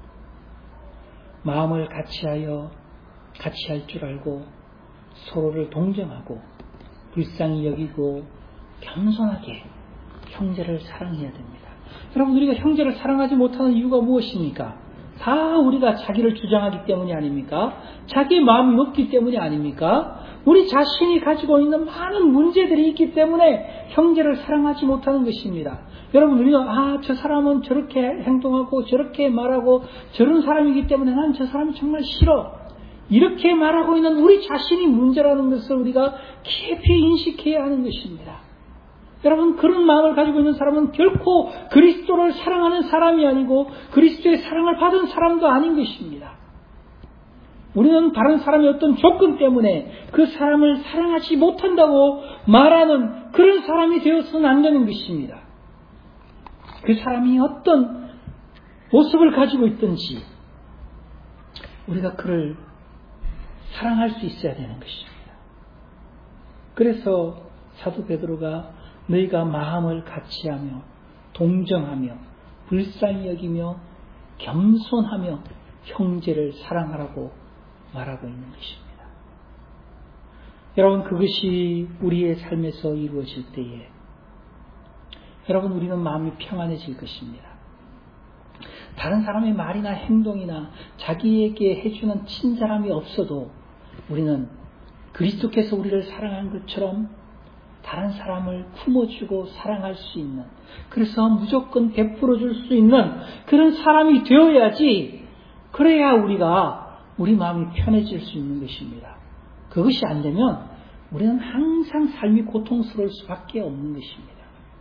마음을 같이 할 줄 알고 서로를 동정하고 불쌍히 여기고 겸손하게 형제를 사랑해야 됩니다. 여러분, 우리가 형제를 사랑하지 못하는 이유가 무엇입니까? 다 우리가 자기를 주장하기 때문이 아닙니까? 자기 마음이 높기 때문이 아닙니까? 우리 자신이 가지고 있는 많은 문제들이 있기 때문에 형제를 사랑하지 못하는 것입니다. 여러분, 우리는 저 사람은 저렇게 행동하고 저렇게 말하고 저런 사람이기 때문에 난 저 사람이 정말 싫어, 이렇게 말하고 있는 우리 자신이 문제라는 것을 우리가 깊이 인식해야 하는 것입니다. 여러분, 그런 마음을 가지고 있는 사람은 결코 그리스도를 사랑하는 사람이 아니고 그리스도의 사랑을 받은 사람도 아닌 것입니다. 우리는 다른 사람의 어떤 조건 때문에 그 사람을 사랑하지 못한다고 말하는 그런 사람이 되어서는 안 되는 것입니다. 그 사람이 어떤 모습을 가지고 있든지 우리가 그를 사랑할 수 있어야 되는 것입니다. 그래서 사도 베드로가 너희가 마음을 같이하며 동정하며 불쌍히 여기며 겸손하며 형제를 사랑하라고 말하고 있는 것입니다. 여러분, 그것이 우리의 삶에서 이루어질 때에 여러분, 우리는 마음이 평안해질 것입니다. 다른 사람의 말이나 행동이나 자기에게 해주는 친절함이 없어도 우리는 그리스도께서 우리를 사랑한 것처럼 다른 사람을 품어주고 사랑할 수 있는, 그래서 무조건 베풀어줄 수 있는 그런 사람이 되어야지, 그래야 우리 마음이 편해질 수 있는 것입니다. 그것이 안 되면 우리는 항상 삶이 고통스러울 수밖에 없는 것입니다.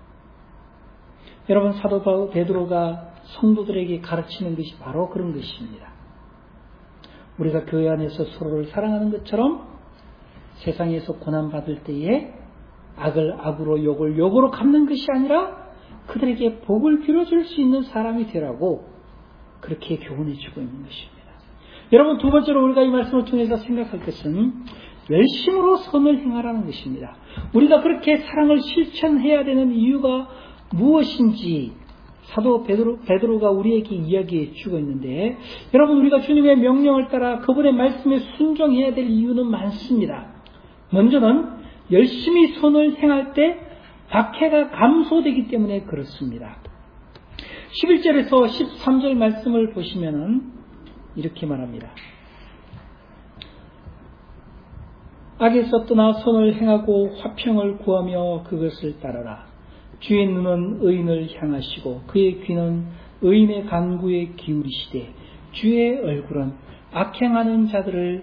여러분, 사도 베드로가 성도들에게 가르치는 것이 바로 그런 것입니다. 우리가 교회 안에서 서로를 사랑하는 것처럼 세상에서 고난받을 때에 악을 악으로 욕을 욕으로 갚는 것이 아니라 그들에게 복을 빌어줄 수 있는 사람이 되라고 그렇게 교훈해주고 있는 것입니다. 여러분, 두 번째로 우리가 이 말씀을 통해서 생각할 것은 열심으로 선을 행하라는 것입니다. 우리가 그렇게 사랑을 실천해야 되는 이유가 무엇인지 사도 베드로가 우리에게 이야기해 주고 있는데, 여러분, 우리가 주님의 명령을 따라 그분의 말씀에 순종해야 될 이유는 많습니다. 먼저는 열심히 선을 행할 때 박해가 감소되기 때문에 그렇습니다. 11절에서 13절 말씀을 보시면은 이렇게 말합니다. 악에서 떠나 선을 행하고 화평을 구하며 그것을 따르라. 주의 눈은 의인을 향하시고 그의 귀는 의인의 간구에 기울이시되 주의 얼굴은 악행하는 자들을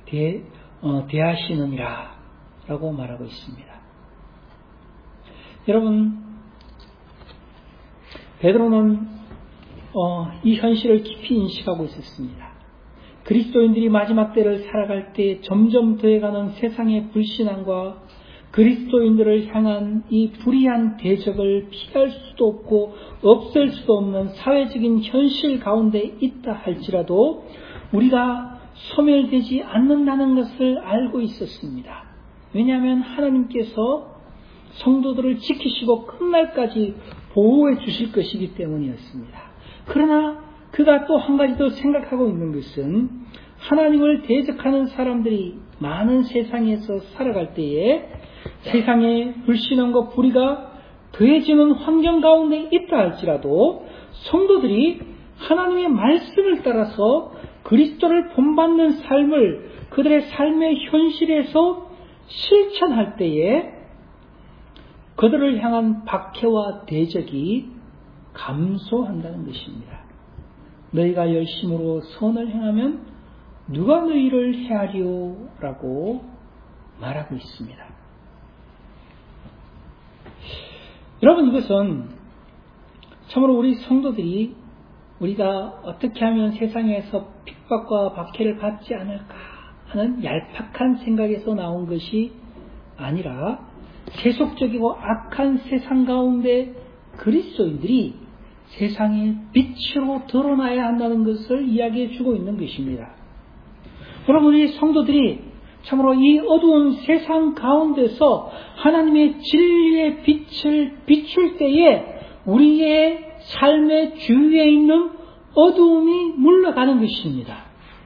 대하시느니라 라고 말하고 있습니다. 여러분, 베드로는 이 현실을 깊이 인식하고 있었습니다. 그리스도인들이 마지막 때를 살아갈 때 점점 더해가는 세상의 불신앙과 그리스도인들을 향한 이 불의한 대적을 피할 수도 없고 없앨 수도 없는 사회적인 현실 가운데 있다 할지라도 우리가 소멸되지 않는다는 것을 알고 있었습니다. 왜냐하면 하나님께서 성도들을 지키시고 끝날까지 보호해 주실 것이기 때문이었습니다. 그러나 그가 또 한 가지 더 생각하고 있는 것은 하나님을 대적하는 사람들이 많은 세상에서 살아갈 때에 세상의 불신앙과 불의가 더해지는 환경 가운데 있다 할지라도 성도들이 하나님의 말씀을 따라서 그리스도를 본받는 삶을 그들의 삶의 현실에서 실천할 때에 그들을 향한 박해와 대적이 감소한다는 것입니다. 너희가 열심으로 선을 행하면 누가 너희를 해하리요? 라고 말하고 있습니다. 여러분, 이것은 참으로 우리 성도들이 우리가 어떻게 하면 세상에서 핍박과 박해를 받지 않을까 하는 얄팍한 생각에서 나온 것이 아니라 세속적이고 악한 세상 가운데 그리스도인들이 세상의 빛으로 드러나야 한다는 것을 이야기해 주고 있는 것입니다. 여러분, 우리 성도들이 참으로 이 어두운 세상 가운데서 하나님의 진리의 빛을 비출 때에 우리의 삶의 주위에 있는 어두움이 물러가는 것입니다.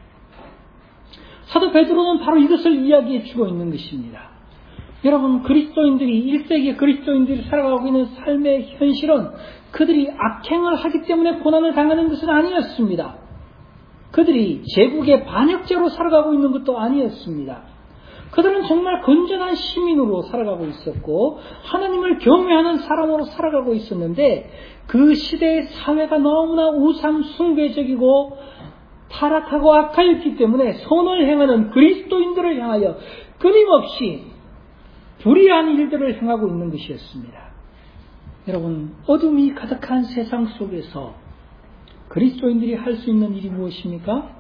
사도 베드로는 바로 이것을 이야기해 주고 있는 것입니다. 여러분, 그리스도인들이 1세기 그리스도인들이 살아가고 있는 삶의 현실은 그들이 악행을 하기 때문에 고난을 당하는 것은 아니었습니다. 그들이 제국의 반역자로 살아가고 있는 것도 아니었습니다. 그들은 정말 건전한 시민으로 살아가고 있었고 하나님을 경외하는 사람으로 살아가고 있었는데 그 시대의 사회가 너무나 우상 숭배적이고 타락하고 악하였기 때문에 선을 행하는 그리스도인들을 향하여 끊임없이 불의한 일들을 행하고 있는 것이었습니다. 여러분, 어둠이 가득한 세상 속에서 그리스도인들이 할 수 있는 일이 무엇입니까?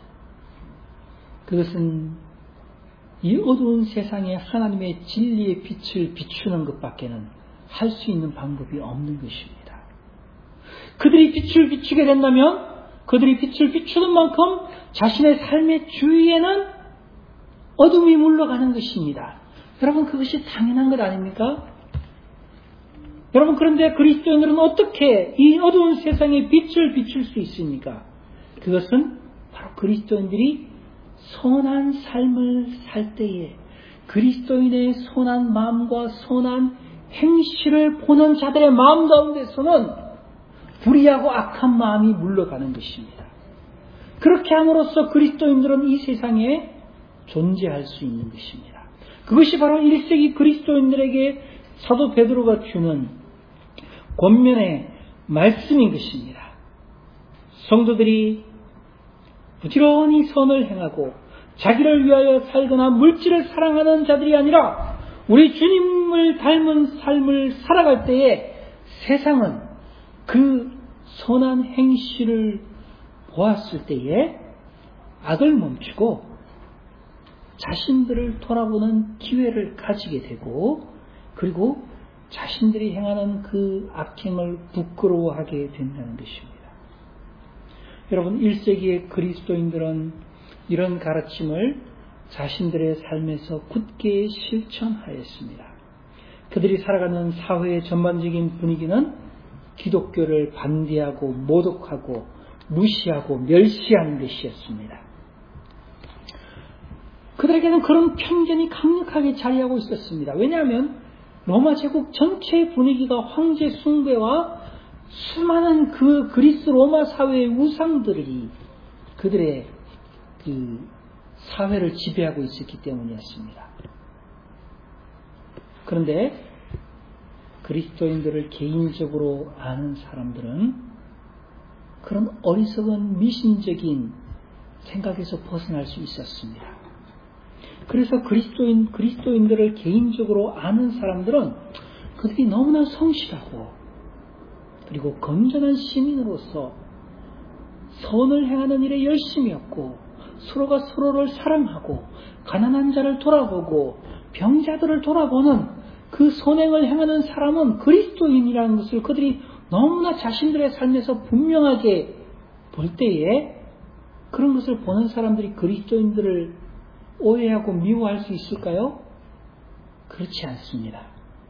그것은 이 어두운 세상에 하나님의 진리의 빛을 비추는 것밖에는 할 수 있는 방법이 없는 것입니다. 그들이 빛을 비추게 된다면 그들이 빛을 비추는 만큼 자신의 삶의 주위에는 어둠이 물러가는 것입니다. 여러분, 그것이 당연한 것 아닙니까? 여러분, 그런데 그리스도인들은 어떻게 이 어두운 세상에 빛을 비출 수 있습니까? 그것은 바로 그리스도인들이 선한 삶을 살 때에 그리스도인의 선한 마음과 선한 행실을 보는 자들의 마음 가운데서는 불의하고 악한 마음이 물러가는 것입니다. 그렇게 함으로써 그리스도인들은 이 세상에 존재할 수 있는 것입니다. 그것이 바로 1세기 그리스도인들에게 사도 베드로가 주는 권면의 말씀인 것입니다. 성도들이 부지런히 선을 행하고 자기를 위하여 살거나 물질을 사랑하는 자들이 아니라 우리 주님을 닮은 삶을 살아갈 때에 세상은 그 선한 행실을 보았을 때에 악을 멈추고 자신들을 돌아보는 기회를 가지게 되고 그리고 자신들이 행하는 그 악행을 부끄러워하게 된다는 것입니다. 여러분, 1세기의 그리스도인들은 이런 가르침을 자신들의 삶에서 굳게 실천하였습니다. 그들이 살아가는 사회의 전반적인 분위기는 기독교를 반대하고 모독하고 무시하고 멸시하는 것이었습니다. 그들에게는 그런 편견이 강력하게 자리하고 있었습니다. 왜냐하면 로마 제국 전체의 분위기가 황제 숭배와 수많은 그 그리스 로마 사회의 우상들이 그들의 그 사회를 지배하고 있었기 때문이었습니다. 그런데 그리스도인들을 개인적으로 아는 사람들은 그런 어리석은 미신적인 생각에서 벗어날 수 있었습니다. 그래서 그리스도인들을 개인적으로 아는 사람들은 그들이 너무나 성실하고 그리고 건전한 시민으로서 선을 행하는 일에 열심히 했고 서로가 서로를 사랑하고 가난한 자를 돌아보고 병자들을 돌아보는 그 선행을 행하는 사람은 그리스도인이라는 것을 그들이 너무나 자신들의 삶에서 분명하게 볼 때에 그런 것을 보는 사람들이 그리스도인들을 오해하고 미워할 수 있을까요? 그렇지 않습니다.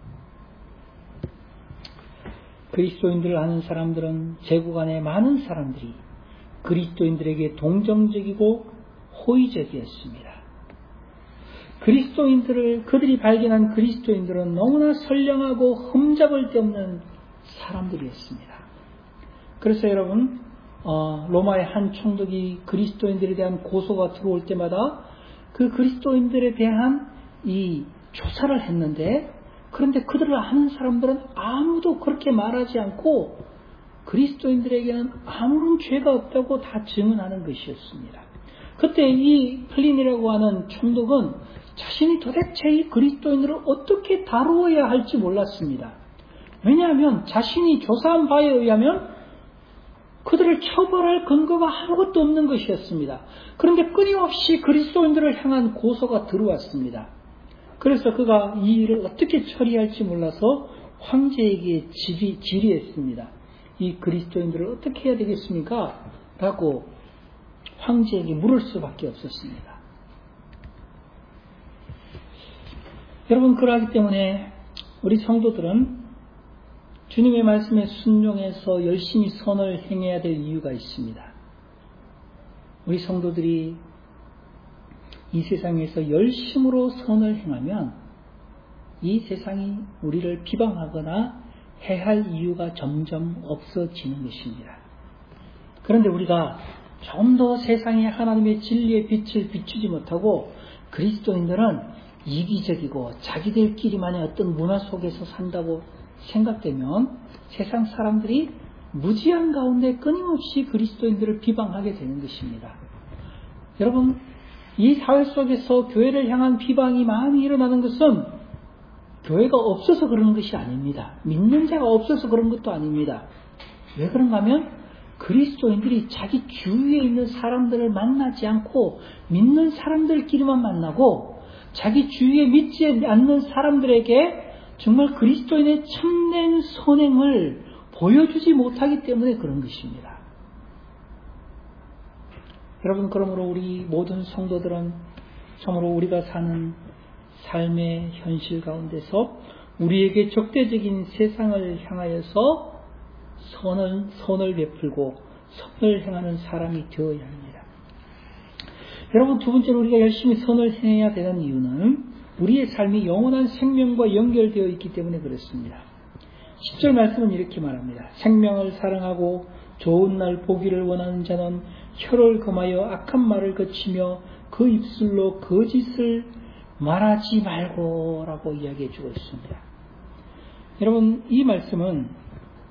그리스도인들을 아는 사람들은 제국 안에 많은 사람들이 그리스도인들에게 동정적이고 호의적이었습니다. 그들이 발견한 그리스도인들은 너무나 선량하고 흠잡을 데 없는 사람들이었습니다. 그래서 여러분, 로마의 한 총독이 그리스도인들에 대한 고소가 들어올 때마다 그 그리스도인들에 대한 이 조사를 했는데, 그런데 그들을 아는 사람들은 아무도 그렇게 말하지 않고 그리스도인들에게는 아무런 죄가 없다고 다 증언하는 것이었습니다. 그때 이 플린이라고 하는 총독은 자신이 도대체 이 그리스도인들을 어떻게 다루어야 할지 몰랐습니다. 왜냐하면 자신이 조사한 바에 의하면 그들을 처벌할 근거가 아무것도 없는 것이었습니다. 그런데 끊임없이 그리스도인들을 향한 고소가 들어왔습니다. 그래서 그가 이 일을 어떻게 처리할지 몰라서 황제에게 질의했습니다. 이 그리스도인들을 어떻게 해야 되겠습니까? 라고 황제에게 물을 수밖에 없었습니다. 여러분, 그러기 때문에 우리 성도들은 주님의 말씀에 순종해서 열심히 선을 행해야 될 이유가 있습니다. 우리 성도들이 이 세상에서 열심으로 선을 행하면 이 세상이 우리를 비방하거나 해할 이유가 점점 없어지는 것입니다. 그런데 우리가 좀 더 세상에 하나님의 진리의 빛을 비추지 못하고 그리스도인들은 이기적이고 자기들끼리만의 어떤 문화 속에서 산다고 생각되면 세상 사람들이 무지한 가운데 끊임없이 그리스도인들을 비방하게 되는 것입니다. 여러분, 이 사회 속에서 교회를 향한 비방이 많이 일어나는 것은 교회가 없어서 그러는 것이 아닙니다. 믿는 자가 없어서 그런 것도 아닙니다. 왜 그런가 하면 그리스도인들이 자기 주위에 있는 사람들을 만나지 않고 믿는 사람들끼리만 만나고 자기 주위에 믿지 않는 사람들에게 정말 그리스도인의 참된 선행을 보여주지 못하기 때문에 그런 것입니다. 여러분, 그러므로 우리 모든 성도들은 참으로 우리가 사는 삶의 현실 가운데서 우리에게 적대적인 세상을 향하여서 선을 베풀고 선을 행하는 사람이 되어야 합니다. 여러분, 두 번째로 우리가 열심히 선을 행해야 되는 이유는 우리의 삶이 영원한 생명과 연결되어 있기 때문에 그렇습니다. 10절 말씀은 이렇게 말합니다. 생명을 사랑하고 좋은 날 보기를 원하는 자는 혀를 금하여 악한 말을 거치며 그 입술로 거짓을 말하지 말고 라고 이야기해 주고 있습니다. 여러분, 이 말씀은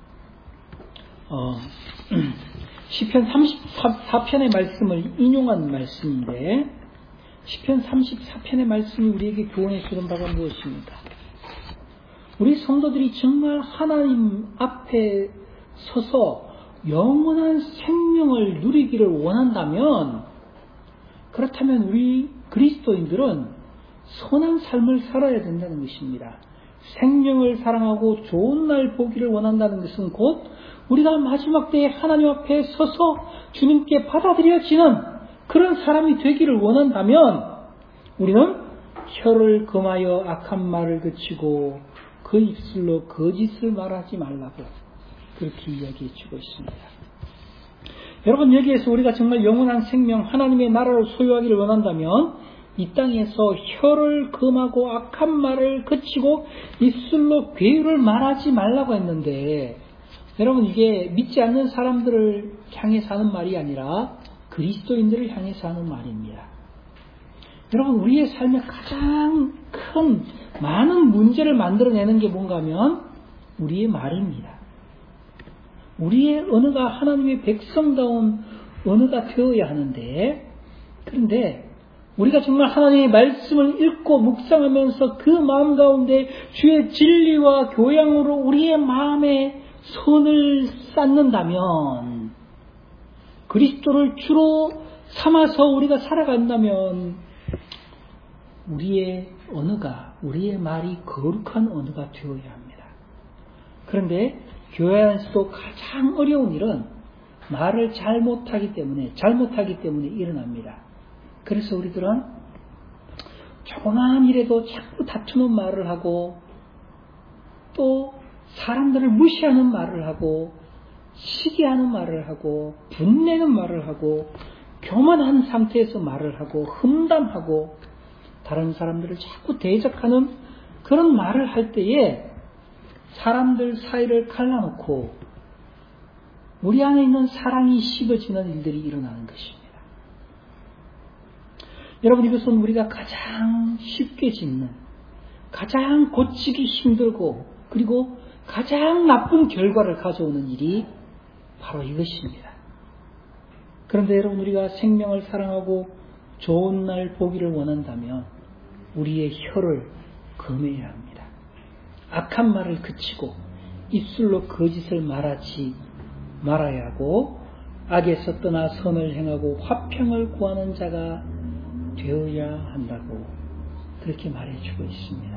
시편 34편의 말씀을 인용한 말씀인데 시편 34편의 말씀이 우리에게 교훈해 주는 바가 무엇입니까? 우리 성도들이 정말 하나님 앞에 서서 영원한 생명을 누리기를 원한다면, 그렇다면 우리 그리스도인들은 선한 삶을 살아야 된다는 것입니다. 생명을 사랑하고 좋은 날 보기를 원한다는 것은 곧 우리가 마지막 때에 하나님 앞에 서서 주님께 받아들여지는 그런 사람이 되기를 원한다면 우리는 혀를 금하여 악한 말을 그치고 그 입술로 거짓을 말하지 말라고 그렇게 이야기해 주고 있습니다. 여러분, 여기에서 우리가 정말 영원한 생명, 하나님의 나라를 소유하기를 원한다면 이 땅에서 혀를 금하고 악한 말을 그치고 입술로 괴유를 말하지 말라고 했는데, 여러분, 이게 믿지 않는 사람들을 향해서 하는 말이 아니라 그리스도인들을 향해서 하는 말입니다. 여러분, 우리의 삶에 가장 큰 많은 문제를 만들어내는 게 뭔가 하면 우리의 말입니다. 우리의 언어가 하나님의 백성다운 언어가 되어야 하는데, 그런데 우리가 정말 하나님의 말씀을 읽고 묵상하면서 그 마음 가운데 주의 진리와 교양으로 우리의 마음에 선을 쌓는다면, 그리스도를 주로 삼아서 우리가 살아간다면 우리의 언어가, 우리의 말이 거룩한 언어가 되어야 합니다. 그런데 교회 안에서도 가장 어려운 일은 말을 잘못하기 때문에 일어납니다. 그래서 우리들은 조그마한 일에도 자꾸 다투는 말을 하고, 또 사람들을 무시하는 말을 하고, 시기하는 말을 하고, 분내는 말을 하고, 교만한 상태에서 말을 하고, 험담하고, 다른 사람들을 자꾸 대적하는 그런 말을 할 때에 사람들 사이를 갈라놓고 우리 안에 있는 사랑이 식어지는 일들이 일어나는 것입니다. 여러분, 이것은 우리가 가장 쉽게 짓는, 가장 고치기 힘들고, 그리고 가장 나쁜 결과를 가져오는 일이 바로 이것입니다. 그런데 여러분, 우리가 생명을 사랑하고 좋은 날 보기를 원한다면 우리의 혀를 금해야 합니다. 악한 말을 그치고 입술로 거짓을 말하지 말아야 하고, 악에서 떠나 선을 행하고 화평을 구하는 자가 되어야 한다고 그렇게 말해주고 있습니다.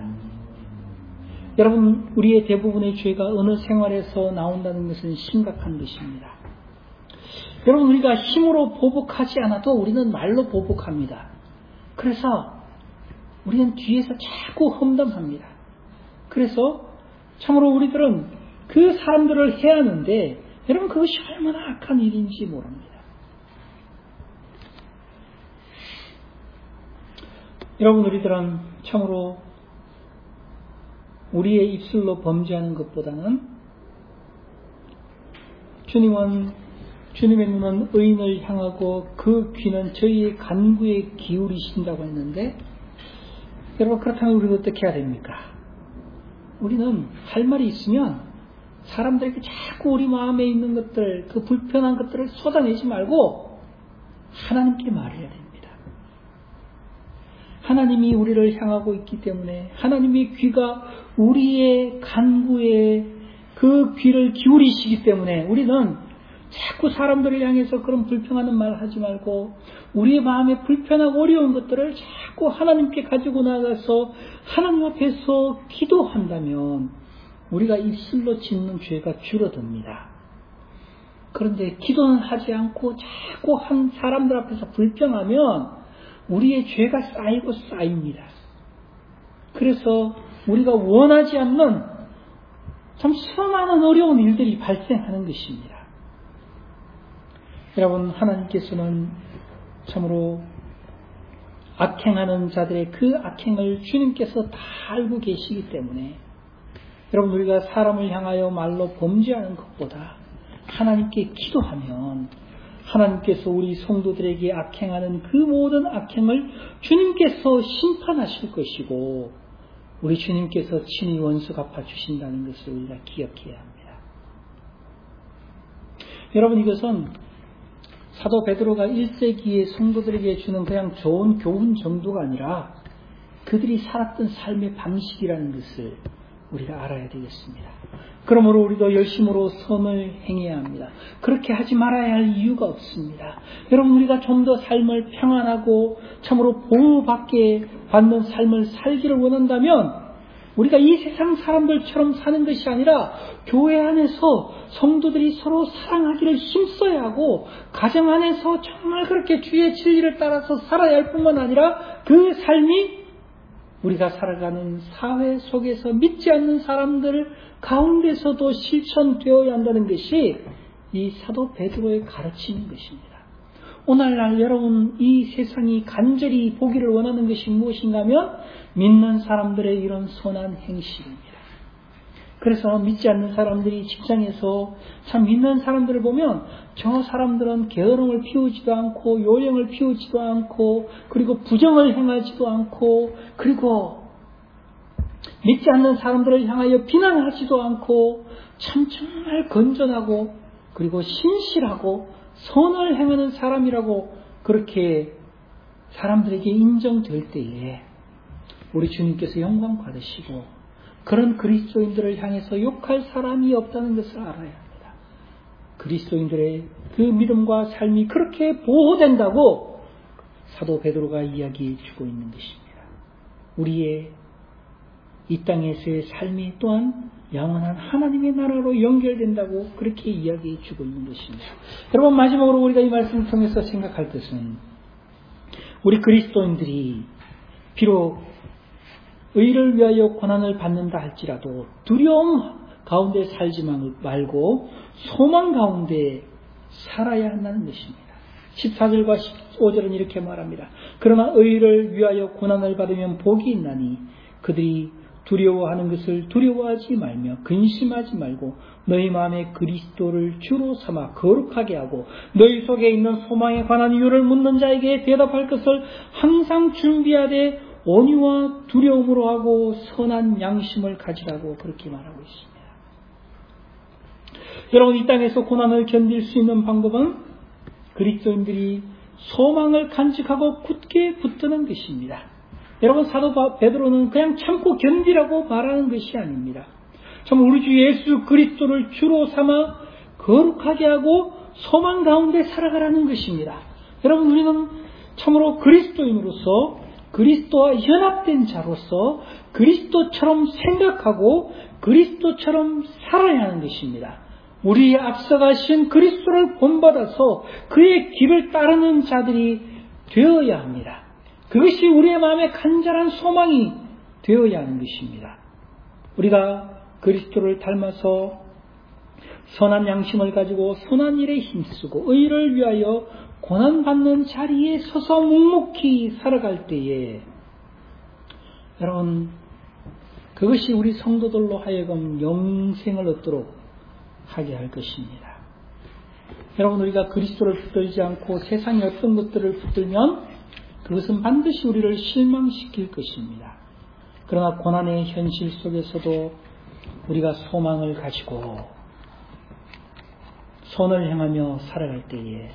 여러분, 우리의 대부분의 죄가 어느 생활에서 나온다는 것은 심각한 것입니다. 여러분, 우리가 힘으로 보복하지 않아도 우리는 말로 보복합니다. 그래서 우리는 뒤에서 자꾸 험담합니다. 그래서 참으로 우리들은 그 사람들을 해하는데, 여러분, 그것이 얼마나 악한 일인지 모릅니다. 여러분, 우리들은 참으로 우리의 입술로 범죄하는 것보다는 주님의 눈은 의인을 향하고 그 귀는 저희의 간구에 기울이신다고 했는데, 여러분, 그렇다면 우리는 어떻게 해야 됩니까? 우리는 할 말이 있으면 사람들에게 자꾸 우리 마음에 있는 것들, 그 불편한 것들을 쏟아내지 말고 하나님께 말해야 됩니다. 하나님이 우리를 향하고 있기 때문에, 하나님의 귀가 우리의 간구에 그 귀를 기울이시기 때문에 우리는 자꾸 사람들을 향해서 그런 불평하는 말 하지 말고, 우리의 마음에 불편하고 어려운 것들을 자꾸 하나님께 가지고 나가서 하나님 앞에서 기도한다면 우리가 입술로 짓는 죄가 줄어듭니다. 그런데 기도는 하지 않고 자꾸 한 사람들 앞에서 불평하면 우리의 죄가 쌓이고 쌓입니다. 그래서 우리가 원하지 않는 참 수많은 어려운 일들이 발생하는 것입니다. 여러분, 하나님께서는 참으로 악행하는 자들의 그 악행을 주님께서 다 알고 계시기 때문에, 여러분, 우리가 사람을 향하여 말로 범죄하는 것보다 하나님께 기도하면 하나님께서 우리 성도들에게 악행하는 그 모든 악행을 주님께서 심판하실 것이고, 우리 주님께서 친히 원수 갚아주신다는 것을 우리가 기억해야 합니다. 여러분, 이것은 사도 베드로가 1세기의 성도들에게 주는 그냥 좋은 교훈 정도가 아니라 그들이 살았던 삶의 방식이라는 것을 우리가 알아야 되겠습니다. 그러므로 우리도 열심으로 선을 행해야 합니다. 그렇게 하지 말아야 할 이유가 없습니다. 여러분, 우리가 좀 더 삶을 평안하고 참으로 보호받게 받는 삶을 살기를 원한다면 우리가 이 세상 사람들처럼 사는 것이 아니라 교회 안에서 성도들이 서로 사랑하기를 힘써야 하고, 가정 안에서 정말 그렇게 주의 진리를 따라서 살아야 할 뿐만 아니라 그 삶이 우리가 살아가는 사회 속에서 믿지 않는 사람들 가운데서도 실천되어야 한다는 것이 이 사도 베드로의 가르침인 것입니다. 오늘날 여러분, 이 세상이 간절히 보기를 원하는 것이 무엇인가 하면 믿는 사람들의 이런 선한 행실입니다. 그래서 믿지 않는 사람들이 직장에서 참 믿는 사람들을 보면 저 사람들은 게으름을 피우지도 않고 요령을 피우지도 않고, 그리고 부정을 행하지도 않고, 그리고 믿지 않는 사람들을 향하여 비난하지도 않고, 참 정말 건전하고 그리고 신실하고 선을 행하는 사람이라고 그렇게 사람들에게 인정될 때에 우리 주님께서 영광 받으시고, 그런 그리스도인들을 향해서 욕할 사람이 없다는 것을 알아야 합니다. 그리스도인들의 그 믿음과 삶이 그렇게 보호된다고 사도 베드로가 이야기해 주고 있는 것입니다. 우리의 이 땅에서의 삶이 또한 영원한 하나님의 나라로 연결된다고 그렇게 이야기해 주고 있는 것입니다. 여러분, 마지막으로 우리가 이 말씀을 통해서 생각할 것은 우리 그리스도인들이 비록 의를 위하여 고난을 받는다 할지라도 두려움 가운데 살지 말고 소망 가운데 살아야 한다는 것입니다. 14절과 15절은 이렇게 말합니다. 그러나 의를 위하여 고난을 받으면 복이 있나니 그들이 두려워하는 것을 두려워하지 말며 근심하지 말고 너희 마음에 그리스도를 주로 삼아 거룩하게 하고 너희 속에 있는 소망에 관한 이유를 묻는 자에게 대답할 것을 항상 준비하되 온유와 두려움으로 하고 선한 양심을 가지라고 그렇게 말하고 있습니다. 여러분, 이 땅에서 고난을 견딜 수 있는 방법은 그리스도인들이 소망을 간직하고 굳게 붙드는 것입니다. 여러분, 사도 베드로는 그냥 참고 견디라고 말하는 것이 아닙니다. 참 우리 주 예수 그리스도를 주로 삼아 거룩하게 하고 소망 가운데 살아가라는 것입니다. 여러분, 우리는 참으로 그리스도인으로서 그리스도와 연합된 자로서 그리스도처럼 생각하고 그리스도처럼 살아야 하는 것입니다. 우리의 앞서가신 그리스도를 본받아서 그의 길을 따르는 자들이 되어야 합니다. 그것이 우리의 마음에 간절한 소망이 되어야 하는 것입니다. 우리가 그리스도를 닮아서 선한 양심을 가지고 선한 일에 힘쓰고 의를 위하여 고난받는 자리에 서서 묵묵히 살아갈 때에 여러분, 그것이 우리 성도들로 하여금 영생을 얻도록 하게 할 것입니다. 여러분, 우리가 그리스도를 붙들지 않고 세상의 어떤 것들을 붙들면 그것은 반드시 우리를 실망시킬 것입니다. 그러나 고난의 현실 속에서도 우리가 소망을 가지고 선을 행하며 살아갈 때에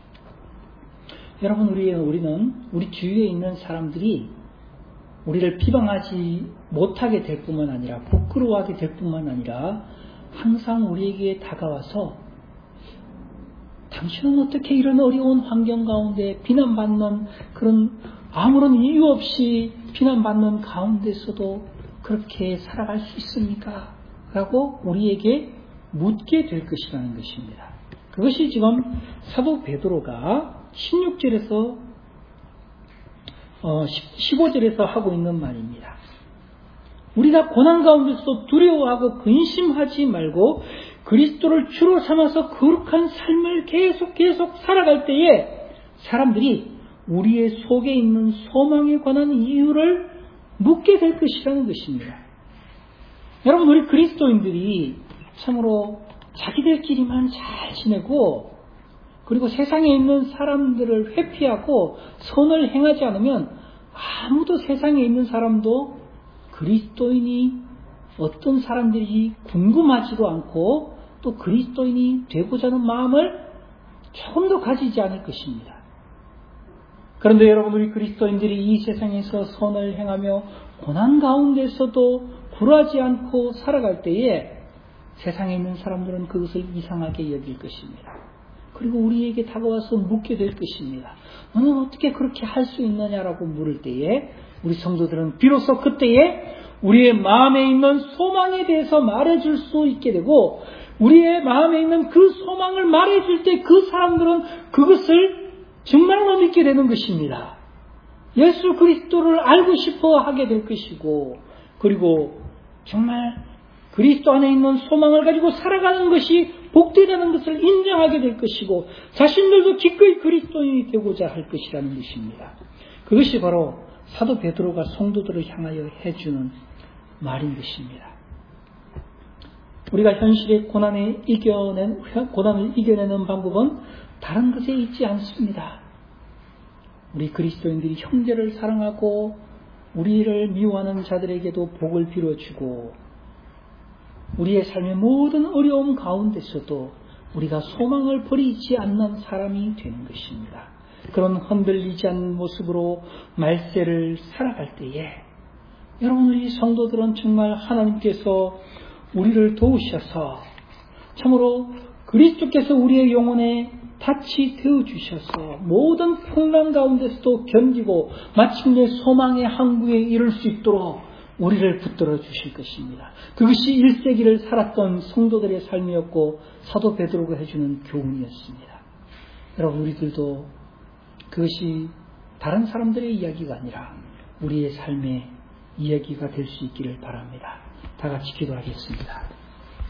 여러분, 우리는 우리 주위에 있는 사람들이 우리를 비방하지 못하게 될 뿐만 아니라 부끄러워하게 될 뿐만 아니라 항상 우리에게 다가와서 당신은 어떻게 이런 어려운 환경 가운데 비난받는 그런 아무런 이유 없이 비난받는 가운데서도 그렇게 살아갈 수 있습니까? 라고 우리에게 묻게 될 것이라는 것입니다. 그것이 지금 사도 베드로가 16절에서 15절에서 하고 있는 말입니다. 우리가 고난 가운데서 두려워하고 근심하지 말고 그리스도를 주로 삼아서 거룩한 삶을 계속 살아갈 때에 사람들이 우리의 속에 있는 소망에 관한 이유를 묻게 될 것이라는 것입니다. 여러분, 우리 그리스도인들이 참으로 자기들끼리만 잘 지내고 그리고 세상에 있는 사람들을 회피하고 선을 행하지 않으면 아무도 세상에 있는 사람도 그리스도인이 어떤 사람들이 궁금하지도 않고 또 그리스도인이 되고자 하는 마음을 조금도 가지지 않을 것입니다. 그런데 여러분, 우리 그리스도인들이 이 세상에서 선을 행하며 고난 가운데서도 굴하지 않고 살아갈 때에 세상에 있는 사람들은 그것을 이상하게 여길 것입니다. 그리고 우리에게 다가와서 묻게 될 것입니다. 너는 어떻게 그렇게 할 수 있느냐라고 물을 때에 우리 성도들은 비로소 그때에 우리의 마음에 있는 소망에 대해서 말해줄 수 있게 되고 우리의 마음에 있는 그 소망을 말해줄 때 그 사람들은 그것을 정말로 믿게 되는 것입니다. 예수 그리스도를 알고 싶어 하게 될 것이고 그리고 정말 그리스도 안에 있는 소망을 가지고 살아가는 것이 복되다는 것을 인정하게 될 것이고 자신들도 기꺼이 그리스도인이 되고자 할 것이라는 것입니다. 그것이 바로 사도 베드로가 성도들을 향하여 해주는 말인 것입니다. 우리가 현실의 고난을 이겨내는 방법은 다른 것에 있지 않습니다. 우리 그리스도인들이 형제를 사랑하고 우리를 미워하는 자들에게도 복을 빌어주고 우리의 삶의 모든 어려움 가운데서도 우리가 소망을 버리지 않는 사람이 되는 것입니다. 그런 흔들리지 않는 모습으로 말세를 살아갈 때에 여러분, 우리 성도들은 정말 하나님께서 우리를 도우셔서 참으로 그리스도께서 우리의 영혼에 닻이 되어주셔서 모든 풍랑 가운데서도 견디고 마침내 소망의 항구에 이를 수 있도록 우리를 붙들어 주실 것입니다. 그것이 1세기를 살았던 성도들의 삶이었고 사도 베드로가 해주는 교훈이었습니다. 여러분, 우리들도 그것이 다른 사람들의 이야기가 아니라 우리의 삶의 이야기가 될 수 있기를 바랍니다. 다 같이 기도하겠습니다.